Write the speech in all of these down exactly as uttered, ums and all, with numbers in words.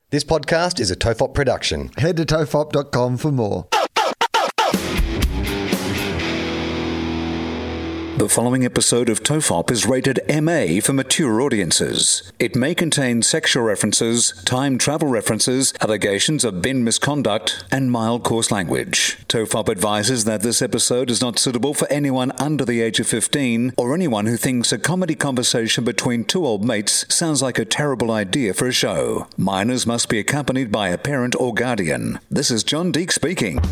This podcast is a Tofop production. Head to tofop dot com for more. The following episode of Tofop is rated M A for mature audiences. It may contain sexual references, time travel references, allegations of bin misconduct, and mild coarse language. Tofop advises that this episode is not suitable for anyone under the age of fifteen or anyone who thinks a comedy conversation between two old mates sounds like a terrible idea for a show. Minors must be accompanied by a parent or guardian. This is John Deek speaking.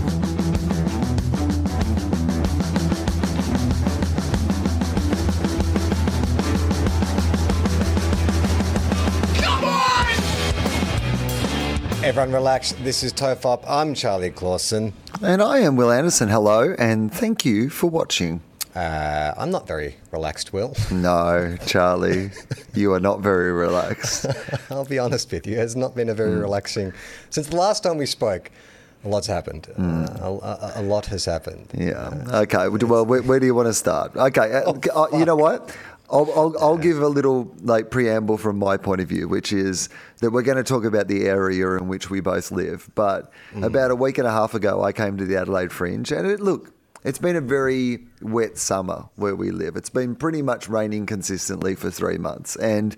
Everyone relax. This is Tofop. I'm Charlie Clausen. And I am Will Anderson. Hello, and thank you for watching. Uh, I'm not very relaxed, Will. No, Charlie, you are not very relaxed. I'll be honest with you. It's not been a very mm. relaxing... Since the last time we spoke, a lot's happened. Mm. Uh, a, a, a lot has happened. Yeah. Okay. Well, where, where do you want to start? Okay. Uh, oh, uh, you know what? I'll, I'll, I'll give a little like preamble from my point of view, which is that we're going to talk about the area in which we both live. But mm. about a week and a half ago, I came to the Adelaide Fringe, and it, look, it's been a very wet summer where we live. It's been pretty much raining consistently for three months. And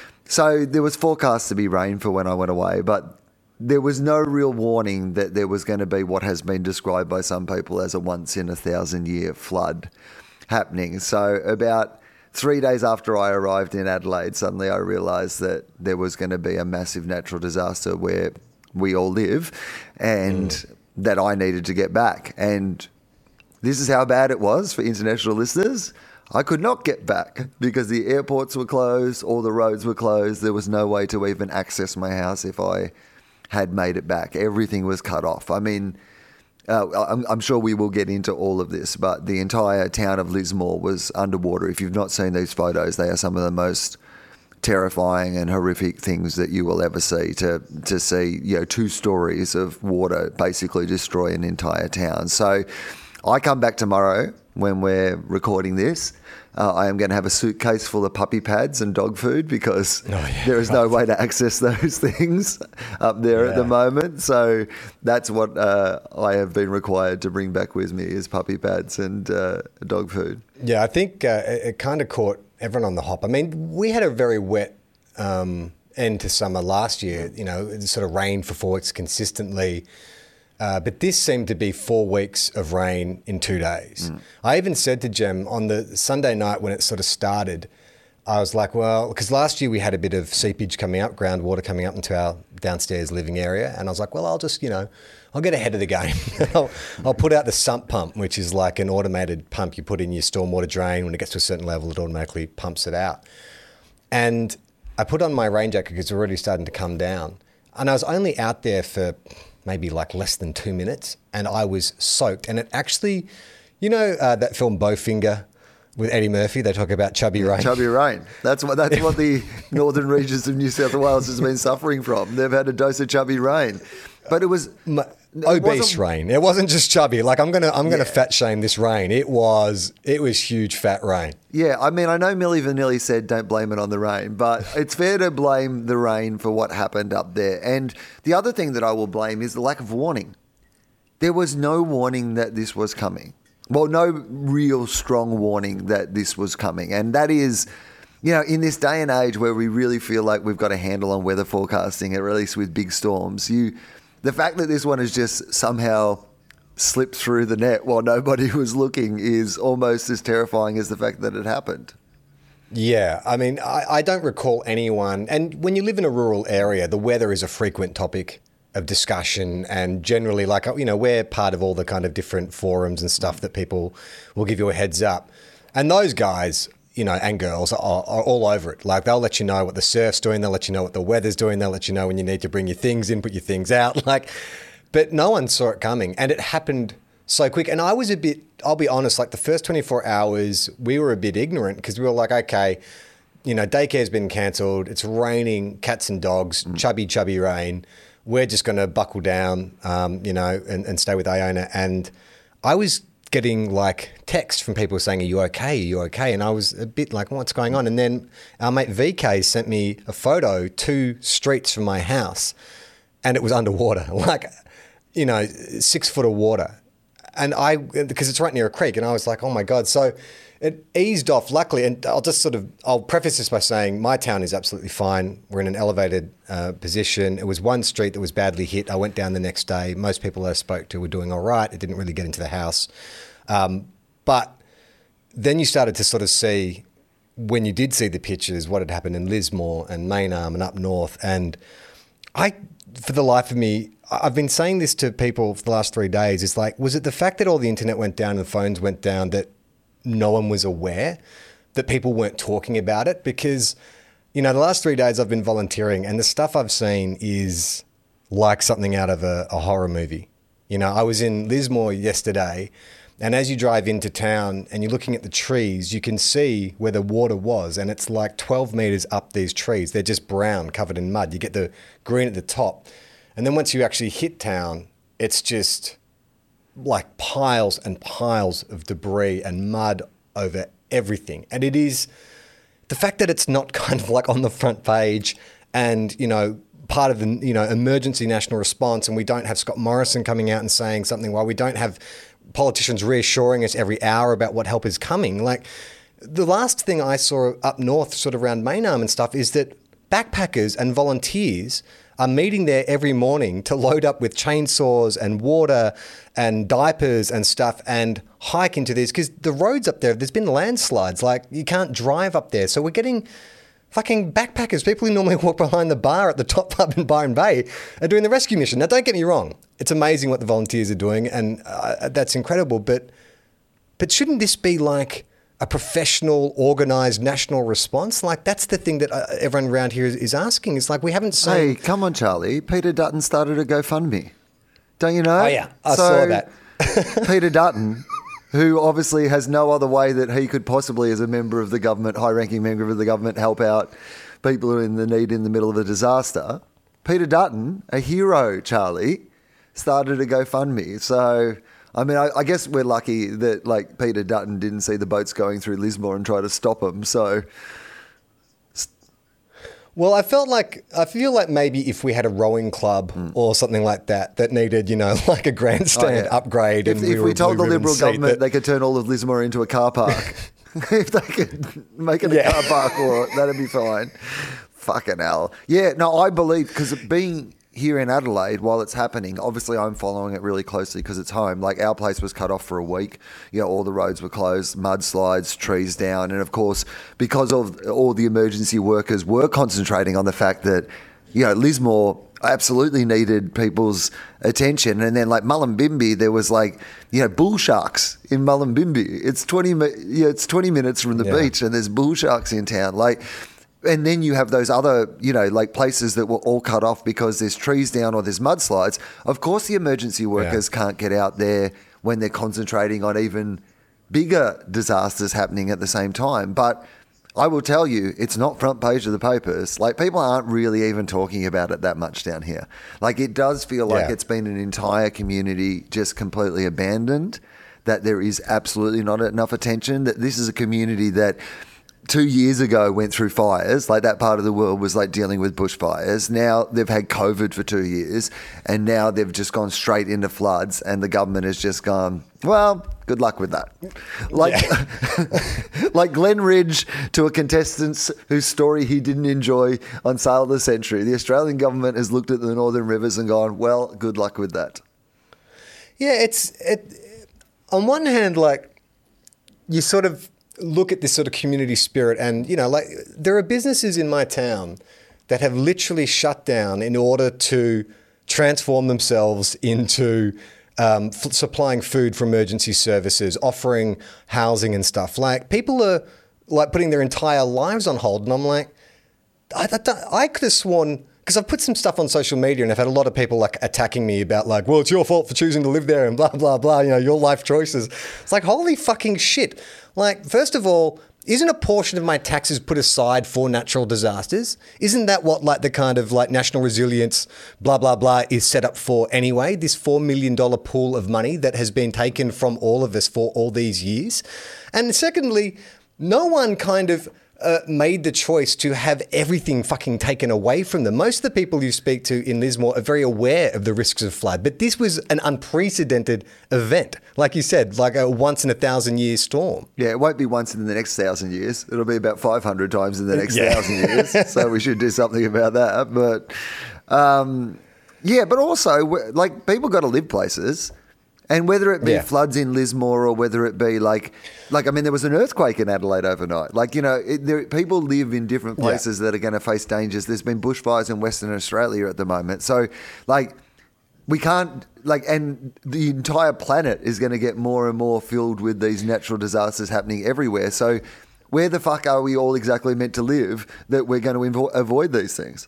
so there was forecast to be rain for when I went away, but there was no real warning that there was going to be what has been described by some people as a once in a thousand year flood happening. So about three days after I arrived in Adelaide, suddenly I realised that there was going to be a massive natural disaster where we all live, and mm. that I needed to get back. And this is how bad it was for international listeners. I could not get back because the airports were closed, all the roads were closed. There was no way to even access my house if I had made it back. Everything was cut off. I mean, Uh, I'm, I'm sure we will get into all of this, but the entire town of Lismore was underwater. If you've not seen these photos, they are some of the most terrifying and horrific things that you will ever see. To to see, you know, two stories of water basically destroy an entire town. So I come back tomorrow when we're recording this. Uh, I am going to have a suitcase full of puppy pads and dog food because oh, yeah, there is right. no way to access those things up there yeah. at the moment. So that's what uh, I have been required to bring back with me is puppy pads and uh, dog food. Yeah, I think uh, it, it kind of caught everyone on the hop. I mean, we had a very wet um, end to summer last year. You know, it sort of rained for four weeks consistently. Uh, but this seemed to be four weeks of rain in two days. Mm. I even said to Jem on the Sunday night when it sort of started, I was like, well, because last year we had a bit of seepage coming up, groundwater coming up into our downstairs living area. And I was like, well, I'll just, you know, I'll get ahead of the game. I'll, I'll put out the sump pump, which is like an automated pump you put in your stormwater drain. When it gets to a certain level, it automatically pumps it out. And I put on my rain jacket because it's already starting to come down. And I was only out there for maybe like less than two minutes, and I was soaked. And it actually, you know, uh, that film Bowfinger with Eddie Murphy, they talk about chubby rain. Chubby rain. That's what that's what the northern regions of New South Wales has been suffering from. They've had a dose of chubby rain. But it was My, it obese rain. It wasn't just chubby. Like I'm gonna I'm gonna yeah. fat shame this rain. It was it was huge fat rain. Yeah, I mean I know Milli Vanilli said don't blame it on the rain, but it's fair to blame the rain for what happened up there. And the other thing that I will blame is the lack of warning. There was no warning that this was coming. Well, no real strong warning that this was coming. And that is, you know, in this day and age where we really feel like we've got a handle on weather forecasting, or at least with big storms, you the fact that this one has just somehow slipped through the net while nobody was looking is almost as terrifying as the fact that it happened. Yeah, I mean, I, I don't recall anyone, and when you live in a rural area, the weather is a frequent topic of discussion, and generally, like, you know, we're part of all the kind of different forums and stuff that people will give you a heads up. And those guys, you know, and girls are, are all over it. Like, they'll let you know what the surf's doing, they'll let you know what the weather's doing, they'll let you know when you need to bring your things in, put your things out. Like, but no one saw it coming, and it happened so quick. And I was a bit, I'll be honest, like the first twenty-four hours, we were a bit ignorant because we were like, okay, you know, daycare's been cancelled, it's raining cats and dogs, mm. chubby, chubby rain. We're just going to buckle down, um, you know, and, and stay with Iona. And I was getting like texts from people saying, are you okay? Are you okay? And I was a bit like, what's going on? And then our mate V K sent me a photo two streets from my house and it was underwater, like, you know, six foot of water. And I, because it's right near a creek, and I was like, oh my God. So it eased off, luckily. And I'll just sort of, I'll preface this by saying my town is absolutely fine. We're in an elevated uh, position. It was one street that was badly hit. I went down the next day. Most people I spoke to were doing all right. It didn't really get into the house. Um, but then you started to sort of see, when you did see the pictures, what had happened in Lismore and Maynarm and up north. And I, for the life of me, I've been saying this to people for the last three days. It's like, was it the fact that all the internet went down and the phones went down that no one was aware, that people weren't talking about it? Because, you know, the last three days I've been volunteering, and the stuff I've seen is like something out of a, a horror movie. You know, I was in Lismore yesterday, and as you drive into town and you're looking at the trees, you can see where the water was, and it's like twelve meters up these trees. They're just brown, covered in mud. You get the green at the top. And then once you actually hit town, it's just like piles and piles of debris and mud over everything. And it is the fact that it's not kind of like on the front page and, you know, part of the, you know, emergency national response, and we don't have Scott Morrison coming out and saying something, while we don't have politicians reassuring us every hour about what help is coming. Like, the last thing I saw up north, sort of around Maynarm and stuff, is that backpackers and volunteers are meeting there every morning to load up with chainsaws and water and diapers and stuff and hike into these, because the roads up there, there's been landslides. Like, you can't drive up there. So we're getting fucking backpackers, people who normally walk behind the bar at the top pub in Byron Bay, are doing the rescue mission. Now, don't get me wrong. It's amazing what the volunteers are doing, and uh, that's incredible. But but shouldn't this be like a professional, organised national response? Like, that's the thing that uh, everyone around here is, is asking. It's like, we haven't seen... Hey, come on, Charlie. Peter Dutton started a GoFundMe. Don't you know? Oh, yeah. I so, saw that. Peter Dutton, who obviously has no other way that he could possibly, as a member of the government, high-ranking member of the government, help out people who are in the need in the middle of a disaster. Peter Dutton, a hero, Charlie, started a GoFundMe. So... I mean, I, I guess we're lucky that, like, Peter Dutton didn't see the boats going through Lismore and try to stop them. So, well, I felt like I feel like maybe if we had a rowing club mm. or something like that that needed, you know, like a grandstand oh, yeah. upgrade, if, and if we, we told the Liberal government that... they could turn all of Lismore into a car park, if they could make it a yeah. car park, or that'd be fine. Fucking hell, yeah. No, I believe, because being here in Adelaide, while it's happening, obviously I'm following it really closely because it's home. Like, our place was cut off for a week. You know, all the roads were closed, mudslides, trees down. And of course, because of all the emergency workers were concentrating on the fact that, you know, Lismore absolutely needed people's attention. And then, like, Mullumbimby, there was, like, you know, bull sharks in Mullumbimby. It's twenty, you know, it's twenty minutes from the yeah. beach, and there's bull sharks in town. Like, and then you have those other, you know, like, places that were all cut off because there's trees down or there's mudslides. Of course, the emergency workers yeah. can't get out there when they're concentrating on even bigger disasters happening at the same time. But I will tell you, it's not front page of the papers. Like, people aren't really even talking about it that much down here. Like, it does feel like yeah. it's been an entire community just completely abandoned, that there is absolutely not enough attention, that this is a community that two years ago went through fires. Like, that part of the world was like dealing with bushfires. Now they've had COVID for two years and now they've just gone straight into floods, and the government has just gone, well, good luck with that. Like, yeah. like Glenn Ridge to a contestant whose story he didn't enjoy on Sale of the Century. The Australian government has looked at the Northern Rivers and gone, well, good luck with that. Yeah, it's, it, on one hand, like, you sort of look at this sort of community spirit, and, you know, like, there are businesses in my town that have literally shut down in order to transform themselves into um, f- supplying food for emergency services, offering housing and stuff. Like, people are, like, putting their entire lives on hold, and I'm like, I, I, I could have sworn, because I've put some stuff on social media and I've had a lot of people, like, attacking me about, like, well, it's your fault for choosing to live there and blah, blah, blah, you know, your life choices. It's like, holy fucking shit. Like, first of all, isn't a portion of my taxes put aside for natural disasters? Isn't that what, like, the kind of, like, national resilience, blah, blah, blah, is set up for anyway? This four million dollars pool of money that has been taken from all of us for all these years. And secondly, no one kind of uh, made the choice to have everything fucking taken away from them. Most of the people you speak to in Lismore are very aware of the risks of flood, but this was an unprecedented event. Like you said, like a once in a thousand year storm. Yeah, it won't be once in the next thousand years. It'll be about five hundred times in the next Yeah. thousand years. So we should do something about that. But um, yeah, but also, like, people got to live places. And whether it be Yeah. floods in Lismore or whether it be like, like I mean, there was an earthquake in Adelaide overnight. Like, you know, it, there, people live in different places yeah. that are going to face dangers. There's been bushfires in Western Australia at the moment. So, like, we can't, like, and the entire planet is going to get more and more filled with these natural disasters happening everywhere. So where the fuck are we all exactly meant to live that we're going to invo- avoid these things?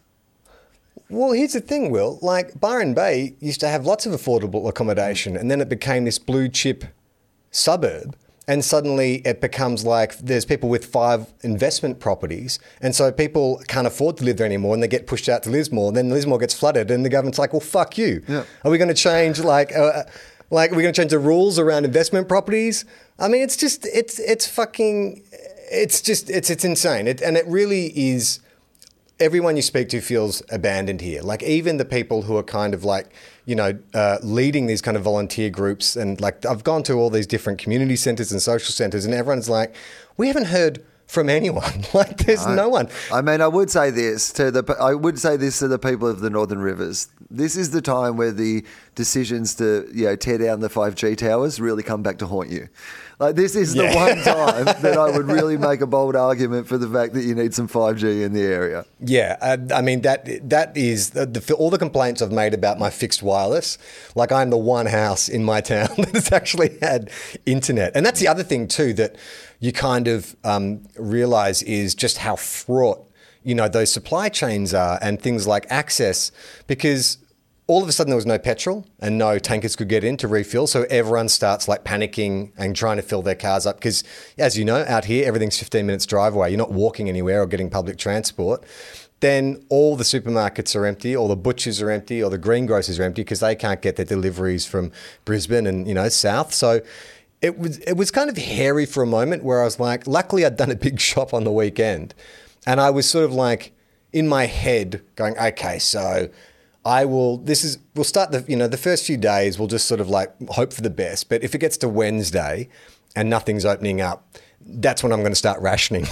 Well, here's the thing, Will. Like, Byron Bay used to have lots of affordable accommodation, and then it became this blue chip suburb. And suddenly it becomes like there's people with five investment properties. And so people can't afford to live there anymore, and they get pushed out to Lismore. And then Lismore gets flooded, and the government's like, well, fuck you. Yeah. Are we going to change, like, uh, like, are we going to change the rules around investment properties? I mean, it's just, it's, it's fucking, it's just, it's, it's insane. It, and it really is. Everyone you speak to feels abandoned here. Like, even the people who are kind of like, you know, uh, leading these kind of volunteer groups. And like, I've gone to all these different community centres and social centres, and everyone's like, we haven't heard from anyone. Like, there's no. no one. I mean, I would say this to the, I would say this to the people of the Northern Rivers. This is the time where the decisions to, you know, tear down the five G towers really come back to haunt you. Like, this is the yeah. one time that I would really make a bold argument for the fact that you need some five G in the area. Yeah, uh, I mean, that that is the, the, all the complaints I've made about my fixed wireless. Like, I'm the one house in my town that has actually had internet. And that's the other thing too that you kind of um, realize is just how fraught, you know, those supply chains are and things like access, because all of a sudden there was no petrol and no tankers could get in to refill. So everyone starts like panicking and trying to fill their cars up because, as you know, out here, everything's fifteen minutes drive away. You're not walking anywhere or getting public transport. Then all the supermarkets are empty, all the butchers are empty, or the greengrocers are empty because they can't get their deliveries from Brisbane and, you know, south. So it was, it was kind of hairy for a moment where I was like, luckily I'd done a big shop on the weekend. And I was sort of like in my head going, okay, so I will, this is, we'll start the, you know, the first few days, we'll just sort of like hope for the best. But if it gets to Wednesday and nothing's opening up, that's when I'm going to start rationing.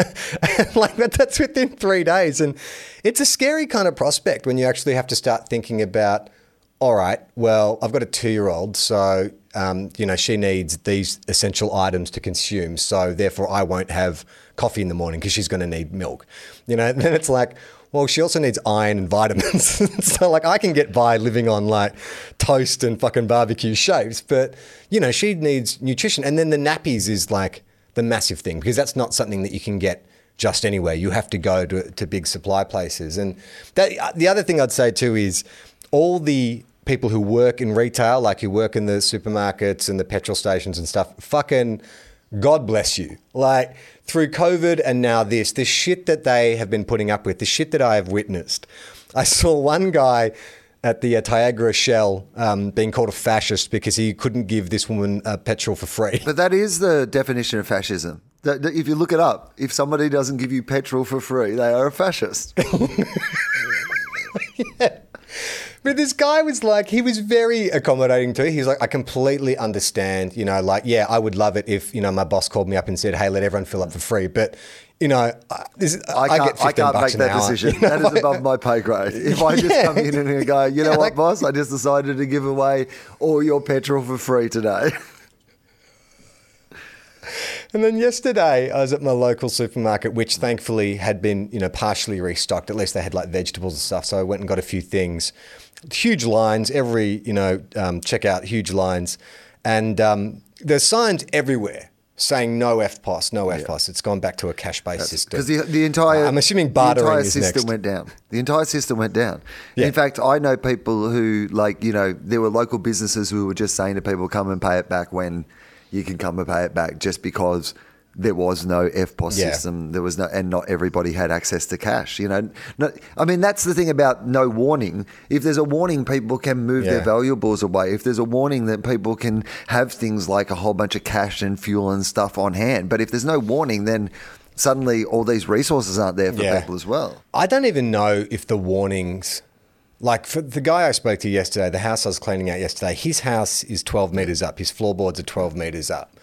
Like that, that's within three days. And it's a scary kind of prospect when you actually have to start thinking about, all right, well, I've got a two-year-old, so, um, you know, she needs these essential items to consume. So therefore I won't have coffee in the morning because she's going to need milk. You know, and then it's like, well, she also needs iron and vitamins. So like I can get by living on like toast and fucking barbecue shapes, but you know, she needs nutrition. And then the nappies is like the massive thing because that's not something that you can get just anywhere. You have to go to, to big supply places. And that, the other thing I'd say too is all the people who work in retail, like who work in the supermarkets and the petrol stations and stuff, fucking God bless you. Like through COVID and now this, this shit that they have been putting up with, the shit that I have witnessed. I saw one guy at the uh, Tiagra Shell um, being called a fascist because he couldn't give this woman uh, petrol for free. But that is the definition of fascism. That, that if you look it up, if somebody doesn't give you petrol for free, they are a fascist. Yeah. But this guy was like, he was very accommodating too. He was like, I completely understand, you know, like, yeah, I would love it if, you know, my boss called me up and said, hey, let everyone fill up for free. But, you know, this, I I, can't, get fifteen I can't bucks make that an hour, decision. You know? That is above my pay grade. If I just Yeah. come in and go, you know Yeah, what, like- boss, I just decided to give away all your petrol for free today. And then yesterday I was at my local supermarket, which thankfully had been, you know, partially restocked. At least they had like vegetables and stuff. So I went and got a few things. Huge lines, every, you know, um, checkout, huge lines. And um, there's signs everywhere saying no F P O S, no F P O S. It's gone back to a cash-based system. Because the, the entire, Uh, I'm assuming bartering the entire is system next. went down. The entire system went down. Yeah. In fact, I know people who, like, you know, there were local businesses who were just saying to people, come and pay it back when you can come and pay it back, just because there was no F P O S Yeah. system. There was no, and not everybody had access to cash. You know, no, I mean, that's the thing about no warning. If there's a warning, people can move their Yeah. valuables away. If there's a warning, then people can have things like a whole bunch of cash and fuel and stuff on hand. But if there's no warning, then suddenly all these resources aren't there for Yeah. people as well. I don't even know if the warnings, like for the guy I spoke to yesterday, the house I was cleaning out yesterday, his house is twelve meters up. His floorboards are twelve meters up.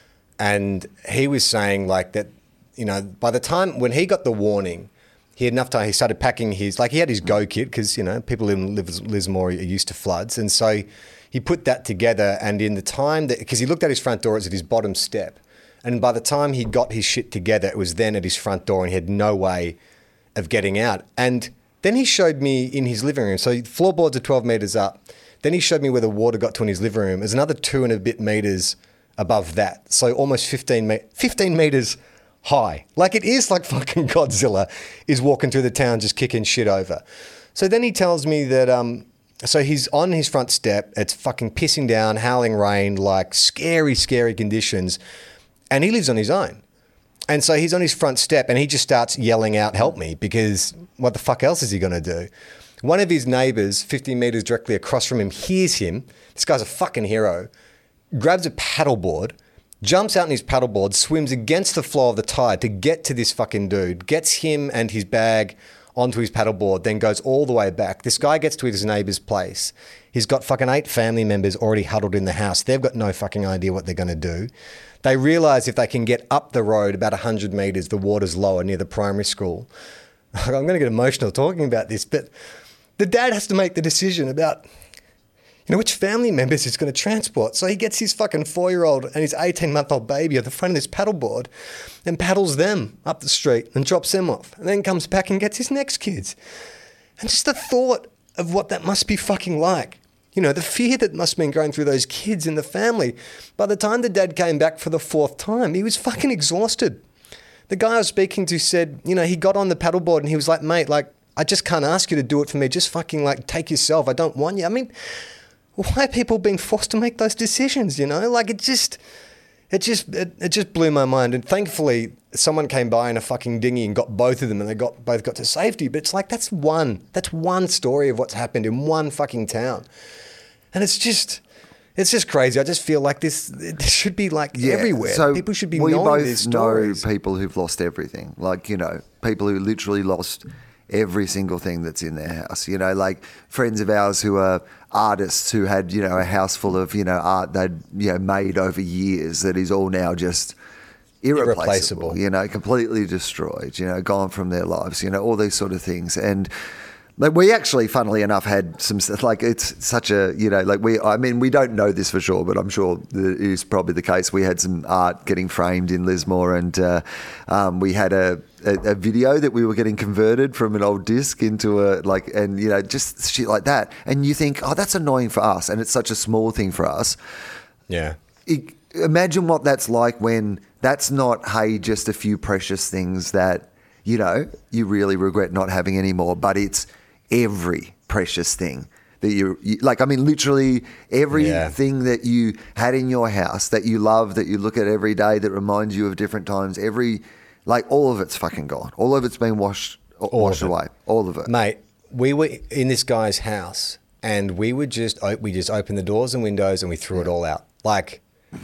And he was saying like that, you know, by the time when he got the warning, he had enough time, he started packing his, like he had his go kit because, you know, people in Lis- Lismore are used to floods. And so he put that together, and in the time that, because he looked at his front door, it's at his bottom step. And by the time he got his shit together, it was then at his front door and he had no way of getting out. And then he showed me in his living room. So floorboards are twelve meters up. Then he showed me where the water got to in his living room. There's another two and a bit meters above that. So almost fifteen, me- fifteen meters high. Like it is like fucking Godzilla is walking through the town just kicking shit over. So then he tells me that, um, so he's on his front step. It's fucking pissing down, howling rain, like scary, scary conditions. And he lives on his own. And so he's on his front step and he just starts yelling out, help me, because what the fuck else is he going to do? One of his neighbors, fifteen meters directly across from him, hears him. This guy's a fucking hero. Grabs a paddleboard, jumps out in his paddleboard, swims against the flow of the tide to get to this fucking dude, gets him and his bag onto his paddleboard, then goes all the way back. This guy gets to his neighbor's place. He's got fucking eight family members already huddled in the house. They've got no fucking idea what they're going to do. They realize if they can get up the road about one hundred meters, the water's lower near the primary school. I'm going to get emotional talking about this, but the dad has to make the decision about, you know, which family members he's going to transport. So he gets his fucking four-year-old and his eighteen-month-old baby at the front of this paddleboard and paddles them up the street and drops them off, and then comes back and gets his next kids. And just the thought of what that must be fucking like. You know, the fear that must have been going through those kids in the family. By the time the dad came back for the fourth time, he was fucking exhausted. The guy I was speaking to said, you know, he got on the paddleboard and he was like, mate, like, I just can't ask you to do it for me. Just fucking, like, take yourself. I don't want you. I mean, why are people being forced to make those decisions, you know? Like, it just, it just, it, it just blew my mind. And thankfully, someone came by in a fucking dinghy and got both of them and they got both got to safety. But it's like, that's one, that's one story of what's happened in one fucking town. And it's just, it's just crazy. I just feel like this, this should be like Yeah, everywhere. so People should be we knowing both these stories. know people who've lost everything. Like, you know, people who literally lost every single thing that's in their house. You know, like friends of ours who are artists who had, you know, a house full of, you know, art they'd, you know, made over years that is all now just irreplaceable, Irreplaceable. you know, completely destroyed, you know, gone from their lives, you know, all these sort of things. And like we actually, funnily enough, had some, like it's such a, you know, like we, I mean, we don't know this for sure, but I'm sure that it is probably the case. We had some art getting framed in Lismore and uh, um, we had a, a, a video that we were getting converted from an old disc into a, like, and, you know, just shit like that. And you think, oh, that's annoying for us. And it's such a small thing for us. Yeah. It, imagine what that's like when that's not, hey, just a few precious things that, you know, you really regret not having anymore, but it's every precious thing that you, you like, I mean, literally everything yeah. that you had in your house that you love, that you look at every day, that reminds you of different times, every, like all of it's fucking gone. All of it's been washed, all washed away. All of it. Mate, we were in this guy's house and we would just, we just opened the doors and windows and we threw yeah. it all out. Like,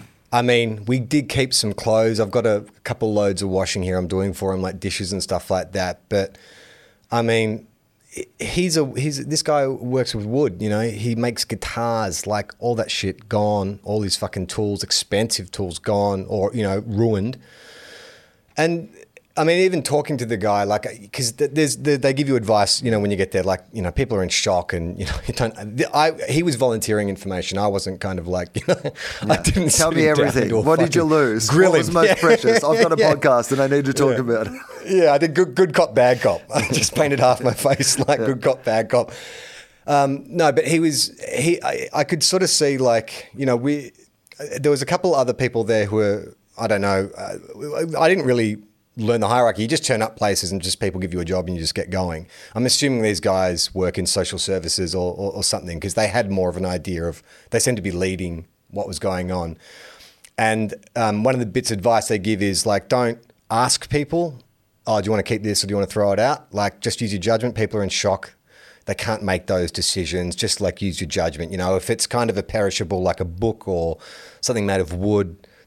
I mean, we did keep some clothes. I've got a couple loads of washing here I'm doing for him, like dishes and stuff like that. But I mean, he's a he's this guy works with wood, you know. He makes guitars, like all that shit gone, all his fucking tools, expensive tools gone or, you know, ruined. And I mean, even talking to the guy, like, because there's they give you advice, you know, when you get there, like, you know, people are in shock and, you know, you don't, I, he was volunteering information. I wasn't kind of like, you know, yeah. I didn't tell me everything. What did you lose? What was most yeah. precious? I've got a yeah. podcast and I need to talk yeah. about it. Yeah, I did good, good cop, bad cop. I just painted half my face like yeah. good cop, bad cop. Um, no, but he was, he, I, I could sort of see like, you know, we, there was a couple other people there who were, I don't know, uh, I didn't really learn the hierarchy. You just turn up places and just people give you a job and you just get going. I'm assuming these guys work in social services or, or, or something because they had more of an idea of, they seemed to be leading what was going on. And um, one of the bits of advice they give is like, don't ask people, oh, do you want to keep this or do you want to throw it out? Like, just use your judgment. People are in shock. They can't make those decisions. Just like use your judgment. You know, if it's kind of a perishable, like a book or something made of wood, it's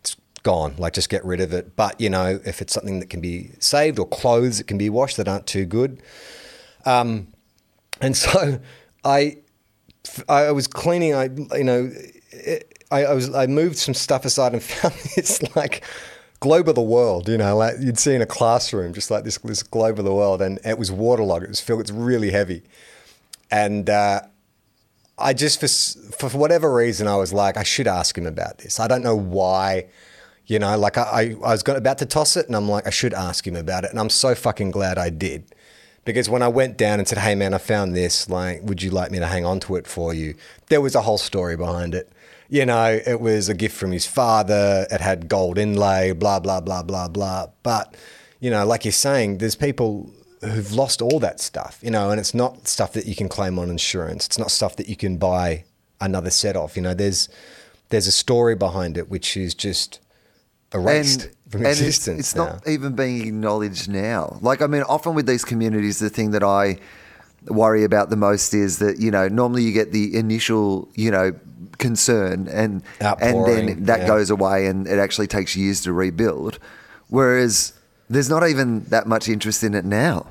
gone. Like, just get rid of it. But, you know, if it's something that can be saved or clothes that can be washed that aren't too good. Um, and so I, I was cleaning, I, you know, it, I, I was, I moved some stuff aside and found this like globe of the world, you know, like you'd see in a classroom, just like this, this globe of the world. And it was waterlogged. It was filled, it's really heavy. And, uh, I just, for, for whatever reason, I was like, I should ask him about this. I don't know why, you know, like I, I, I was going, about to toss it and I'm like, I should ask him about it. And I'm so fucking glad I did. Because when I went down and said, hey man, I found this, like, would you like me to hang on to it for you? There was a whole story behind it. You know, it was a gift from his father. It had gold inlay, blah, blah, blah, blah, blah. But, you know, like you're saying, there's people who've lost all that stuff, you know, and it's not stuff that you can claim on insurance. It's not stuff that you can buy another set of, you know, there's, there's a story behind it, which is just erased and, from and existence. It's, it's now. not even being acknowledged now. Like, I mean, often with these communities, the thing that I worry about the most is that, you know, normally you get the initial, you know, concern and, and then that yeah. goes away and it actually takes years to rebuild. Whereas there's not even that much interest in it now.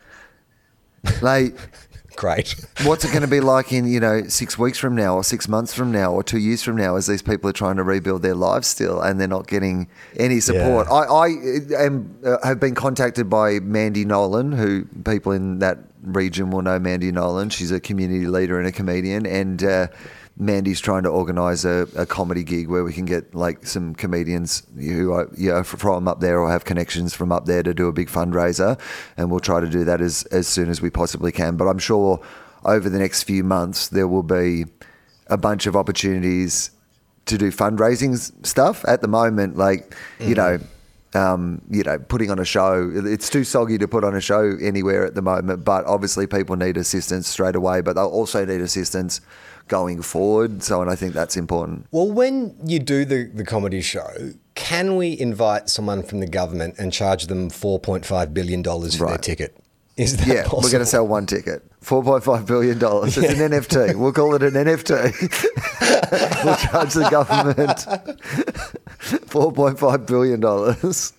Like, great. What's it going to be like in, you know, six weeks from now or six months from now or two years from now as these people are trying to rebuild their lives still and they're not getting any support? Yeah. I, I am, uh, have been contacted by Mandy Nolan, who people in that region will know Mandy Nolan. She's a community leader and a comedian, and uh, Mandy's trying to organise a, a comedy gig where we can get like some comedians who are, you know, from up there or have connections from up there to do a big fundraiser, and we'll try to do that as, as soon as we possibly can. But I'm sure over the next few months there will be a bunch of opportunities to do fundraising stuff. At the moment, like, mm-hmm. you know, um, you know, putting on a show, it's too soggy to put on a show anywhere at the moment, but obviously people need assistance straight away, but they'll also need assistance going forward. So, and I think that's important. Well, when you do the, the comedy show, can we invite someone from the government and charge them four point five billion dollars for right. their ticket? Is that yeah, possible? We're going to sell one ticket. four point five billion dollars. It's yeah. an N F T. We'll call it an N F T. We'll charge the government four point five billion dollars.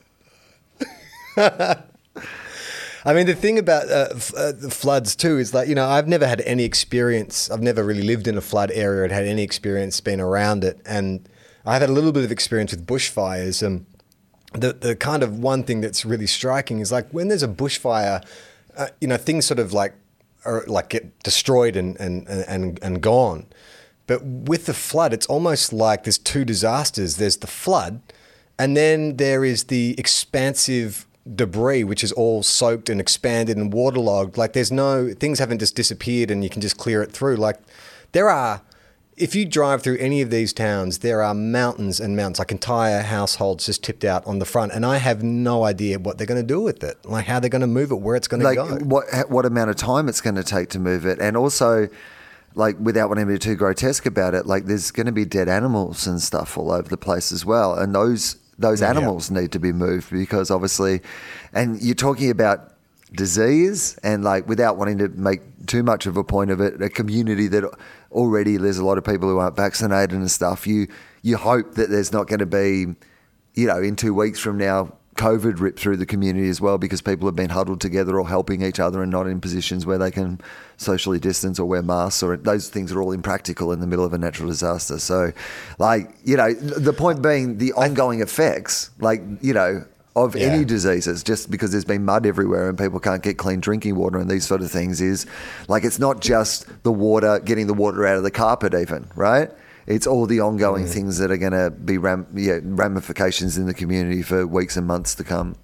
I mean, the thing about uh, f- uh, the floods too is that, you know, I've never had any experience. I've never really lived in a flood area and had any experience being around it. And I've had a little bit of experience with bushfires. And the, the kind of one thing that's really striking is like when there's a bushfire, uh, you know, things sort of like are like get destroyed and, and, and, and gone. But with the flood, it's almost like there's two disasters. There's the flood, and then there is the expansive debris, which is all soaked and expanded and waterlogged. Like there's no, things haven't just disappeared and you can just clear it through. Like there are, if you drive through any of these towns, there are mountains and mountains, like entire households just tipped out on the front. And I have no idea what they're going to do with it. Like how they're going to move it, where it's going to like go. What, what amount of time it's going to take to move it. And also, like, without wanting to be too grotesque about it, like there's going to be dead animals and stuff all over the place as well. And those Those animals yeah. need to be moved because obviously, and you're talking about disease and like without wanting to make too much of a point of it, a community that already there's a lot of people who aren't vaccinated and stuff. You you hope that there's not going to be, you know, in two weeks from now, COVID rip through the community as well because people have been huddled together or helping each other and not in positions where they can socially distance or wear masks, or those things are all impractical in the middle of a natural disaster. So, like, you know, the point being the ongoing effects, like, you know, of yeah. any diseases, just because there's been mud everywhere and people can't get clean drinking water and these sort of things is, like, it's not just the water, getting the water out of the carpet even, right? It's all the ongoing mm. things that are going to be ram- yeah, ramifications in the community for weeks and months to come.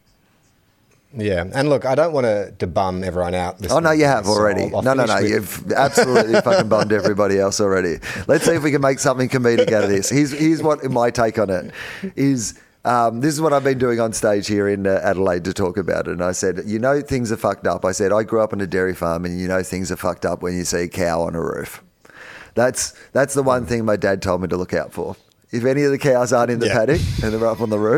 Yeah, and look, I don't want to, to bum everyone out. Oh, no, you have already. So no, no, no, with... you've absolutely fucking bummed everybody else already. Let's see if we can make something comedic out of this. Here's, here's what my take on it is. Um, this is what I've been doing on stage here in uh, Adelaide to talk about it. And I said, you know, things are fucked up. I said, I grew up on a dairy farm and you know things are fucked up when you see a cow on a roof. That's that's the one thing my dad told me to look out for. If any of the cows aren't in the yeah. paddock and they're up on the roof,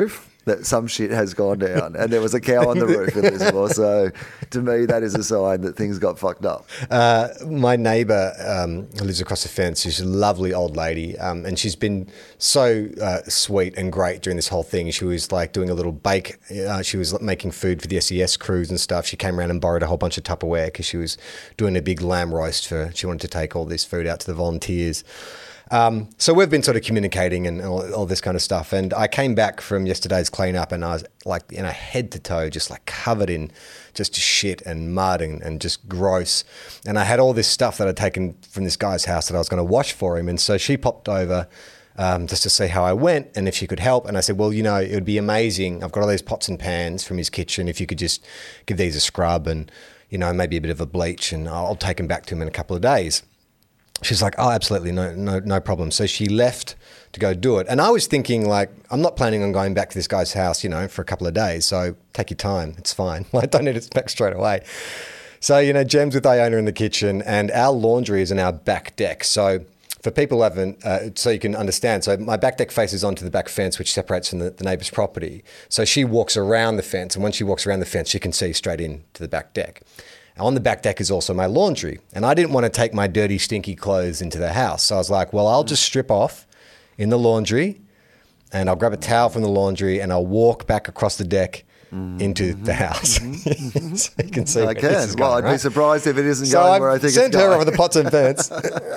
that some shit has gone down, and there was a cow on the roof in Lismore. So, to me, that is a sign that things got fucked up. Uh, my neighbour um, who lives across the fence, she's a lovely old lady, um, and she's been so uh, sweet and great during this whole thing. She was like doing a little bake. Uh, she was making food for the S E S crews and stuff. She came around and borrowed a whole bunch of Tupperware because she was doing a big lamb roast for. She wanted to take all this food out to the volunteers. Um, so we've been sort of communicating and all, all this kind of stuff. And I came back from yesterday's cleanup and I was like, you know, head to toe, just like covered in just shit and mud and, and just gross. And I had all this stuff that I'd taken from this guy's house that I was going to wash for him. And so she popped over um, just to see how I went and if she could help. And I said, well, you know, it would be amazing. I've got all these pots and pans from his kitchen. If you could just give these a scrub and, you know, maybe a bit of a bleach, and I'll take them back to him in a couple of days. She's like, oh, absolutely, no, no, no problem. So she left to go do it. And I was thinking, like, I'm not planning on going back to this guy's house, you know, for a couple of days. So take your time. It's fine. I don't need it back straight away. So, you know, Jem's with Iona in the kitchen, and our laundry is in our back deck. So for people who haven't, uh, so you can understand, so my back deck faces onto the back fence, which separates from the, the neighbour's property. So she walks around the fence, and when she walks around the fence, she can see straight into the back deck. On the back deck is also my laundry. And I didn't want to take my dirty, stinky clothes into the house. So I was like, well, I'll just strip off in the laundry and I'll grab a towel from the laundry and I'll walk back across the deck mm-hmm. into the house. Mm-hmm. So you can see I where can. this is Well, going, I'd right? be surprised if it isn't so going I've where I think sent it's her going. over the pots and pans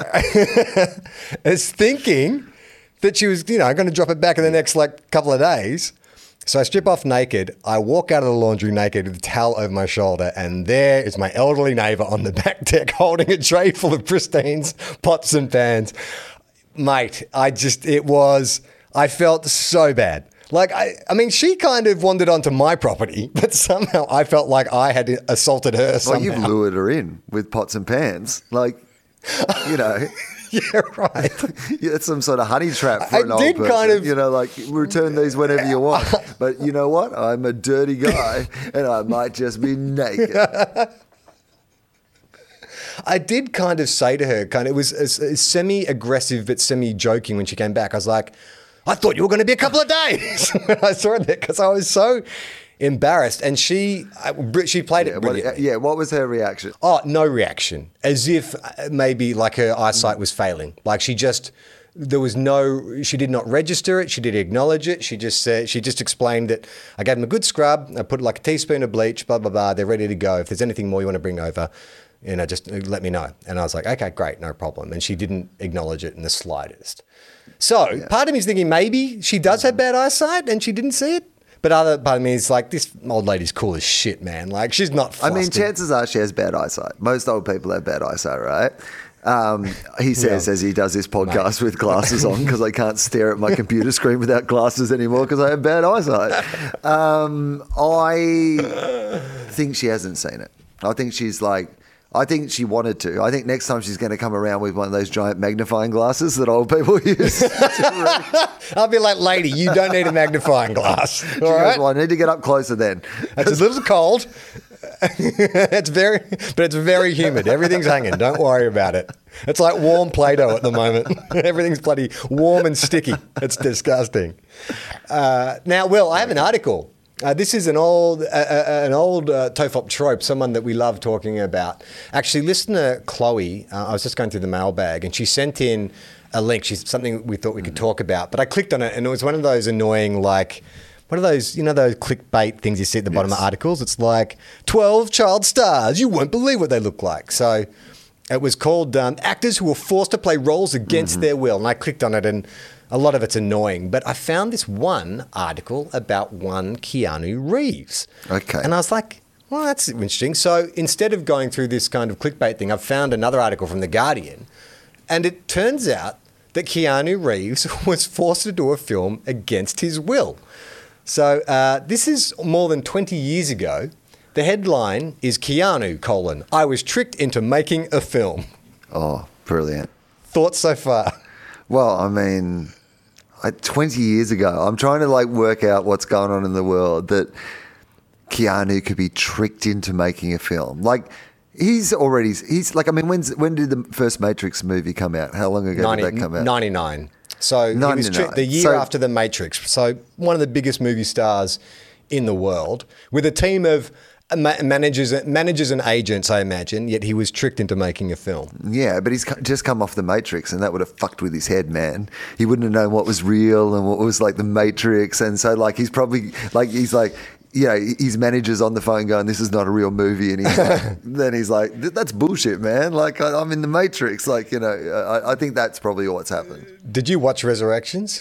as thinking that she was, you know, going to drop it back in the next like couple of days. So I strip off naked, I walk out of the laundry naked with a towel over my shoulder, and there is my elderly neighbour on the back deck holding a tray full of Pristine's pots and pans. Mate, I just, it was, I felt so bad. Like, I, I mean, she kind of wandered onto my property, but somehow I felt like I had assaulted her somehow. Well, you've lured her in with pots and pans. Like, you know... Yeah, right. Yeah, it's some sort of honey trap for I an old did person. kind of- You know, like, return these whenever you want. But you know what? I'm a dirty guy and I might just be naked. I did kind of say to her, kind of, it was a, a semi-aggressive but semi-joking when she came back. I was like, I thought you were going to be a couple of days when I saw her there because I was so embarrassed. And she she played Yeah, it what, brilliantly. yeah, what was her reaction? Oh, no reaction. As if uh, maybe like her eyesight was failing. Like she just, there was no, she did not register it. She didn't acknowledge it. She just said, she just explained that I gave them a good scrub. I put like a teaspoon of bleach, blah, blah, blah. They're ready to go. If there's anything more you want to bring over, you know, just let me know. And I was like, okay, great, no problem. And she didn't acknowledge it in the slightest. So yeah. Part of me is thinking maybe she does have bad eyesight and she didn't see it. But other part of me is like, this old lady's cool as shit, man. Like, she's not flustered. I mean, chances are she has bad eyesight. Most old people have bad eyesight, right? Um, he says yeah. as he does this podcast Mate. with glasses on because I can't stare at my computer screen without glasses anymore because I have bad eyesight. Um, I think she hasn't seen it. I think she's like... I think she wanted to. I think next time she's going to come around with one of those giant magnifying glasses that old people use. I'll be like, lady, you don't need a magnifying glass. All she right? goes, well, I need to get up closer then. It's a little cold. It's very, but it's very humid. Everything's hanging. Don't worry about it. It's like warm Play-Doh at the moment. Everything's bloody warm and sticky. It's disgusting. Uh, now, Will, I have an article. Uh, this is an old, uh, uh, an old uh, Tofop trope, someone that we love talking about. Actually, listener Chloe, uh, I was just going through the mailbag, and she sent in a link. She's something we thought we could talk about, but I clicked on it, and it was one of those annoying, like, what are those, you know, those clickbait things you see at the bottom yes. of articles? It's like, twelve child stars, you won't believe what they look like. So it was called um, Actors Who Were Forced to Play Roles Against mm-hmm. Their Will, and I clicked on it, and a lot of it's annoying, but I found this one article about one Keanu Reeves. Okay. And I was like, well, that's interesting. So instead of going through this kind of clickbait thing, I've found another article from The Guardian, and it turns out that Keanu Reeves was forced to do a film against his will. So uh, this is more than twenty years ago. The headline is Keanu, colon, I was tricked into making a film. Oh, brilliant. Thoughts so far? Well, I mean... I, twenty years ago, I'm trying to like work out what's going on in the world that Keanu could be tricked into making a film. Like he's already, he's like, I mean, when's, when did the first Matrix movie come out? How long ago ninety, did that come out? ninety-nine. So he was tri- ninety-nine. the year So- after The Matrix. So one of the biggest movie stars in the world with a team of ma- managers, managers and agents, I imagine, yet he was tricked into making a film. Yeah, but he's co- just come off The Matrix, and that would have fucked with his head, man. He wouldn't have known what was real and what was like The Matrix, and so like he's probably like he's like. You know, his manager's on the phone going, "This is not a real movie," and he's like, then he's like, "That's bullshit, man! Like I, I'm in the Matrix." Like you know, I, I think that's probably what's happened. Did you watch Resurrections?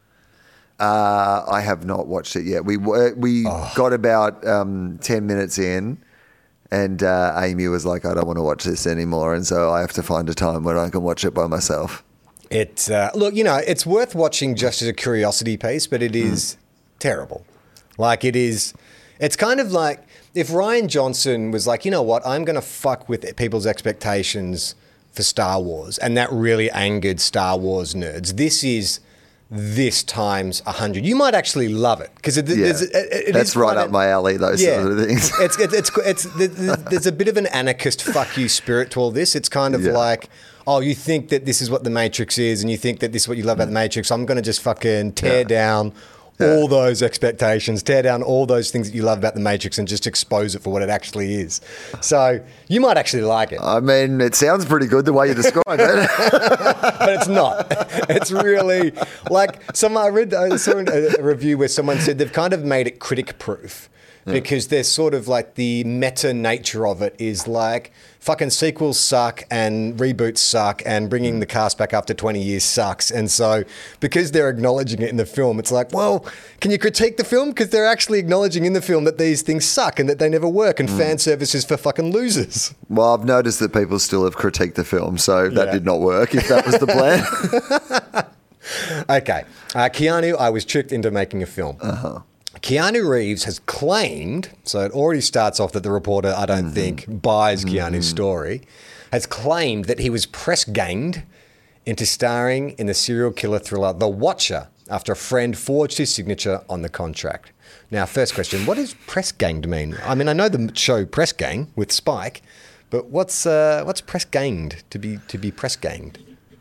Uh, I have not watched it yet. We we Oh. got about um, ten minutes in, and uh, Amy was like, "I don't want to watch this anymore," and so I have to find a time when I can watch it by myself. It uh, look, you know, it's worth watching just as a curiosity piece, but it is terrible. Like it is, it's kind of like if Rian Johnson was like, you know what, I'm going to fuck with people's expectations for Star Wars, and that really angered Star Wars nerds. This is this times a hundred. You might actually love it because it, Yeah, it, it, it that's is right quite up a- my alley. Those yeah, sort of things. it's it's it's, it's there's, there's a bit of an anarchist fuck you spirit to all this. It's kind of Yeah. like, oh, you think that this is what the Matrix is, and you think that this is what you love about the Matrix. I'm going to just fucking tear Yeah. down all those expectations, tear down all those things that you love about the Matrix, and just expose it for what it actually is. So you might actually like it, I mean, it sounds pretty good the way you describe it. but it's not. It's really like some. I read I saw a, a review where someone said they've kind of made it critic proof. Because there's sort of like the meta nature of it is like fucking sequels suck and reboots suck and bringing the cast back after twenty years sucks. And so because they're acknowledging it in the film, it's like, well, can you critique the film? Because they're actually acknowledging in the film that these things suck and that they never work and fan service is for fucking losers. Well, I've noticed that people still have critiqued the film, so that Yeah. did not work. If that was the plan. Okay. Uh, Keanu, I was tricked into making a film. Uh-huh. Keanu Reeves has claimed, so it already starts off that the reporter, I don't think, buys Keanu's story, has claimed that he was press ganged into starring in the serial killer thriller The Watcher after a friend forged his signature on the contract. Now, first question, what does press ganged mean? I mean, I know the show Press Gang with Spike, but what's uh, what's press ganged to be to be press ganged?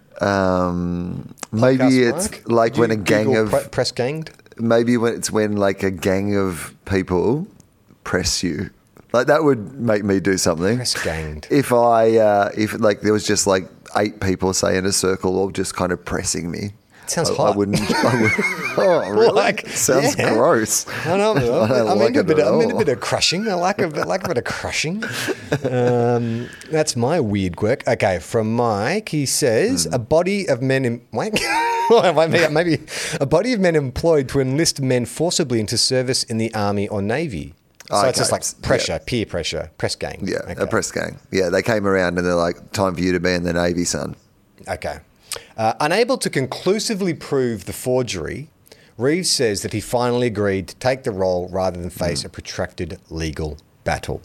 Um, maybe Podcast, it's Mark? like Did when you a gang Google of pre- press ganged. maybe when it's when like a gang of people press you. Like that would make me do something. Press ganged. If I uh, if like there was just like eight people say in a circle all just kind of pressing me. Sounds I, hot. I wouldn't. I would, oh, really? Like, Sounds yeah. gross. I know. I'm, I don't I'm like into a it bit. at Of, I'm into a all. bit of crushing. I like a bit, like a bit of crushing. Um, that's my weird quirk. Okay, from Mike, he says Hmm. a body of men. In, Mike, maybe, maybe a body of men employed to enlist men forcibly into service in the army or navy. So Okay. it's just like Yeah. pressure, peer pressure, press gang. Yeah, Okay. a press gang. Yeah, they came around and they're like, "Time for you to be in the Navy, son." Okay. Uh, unable to conclusively prove the forgery, Reeves says that he finally agreed to take the role rather than face a protracted legal battle.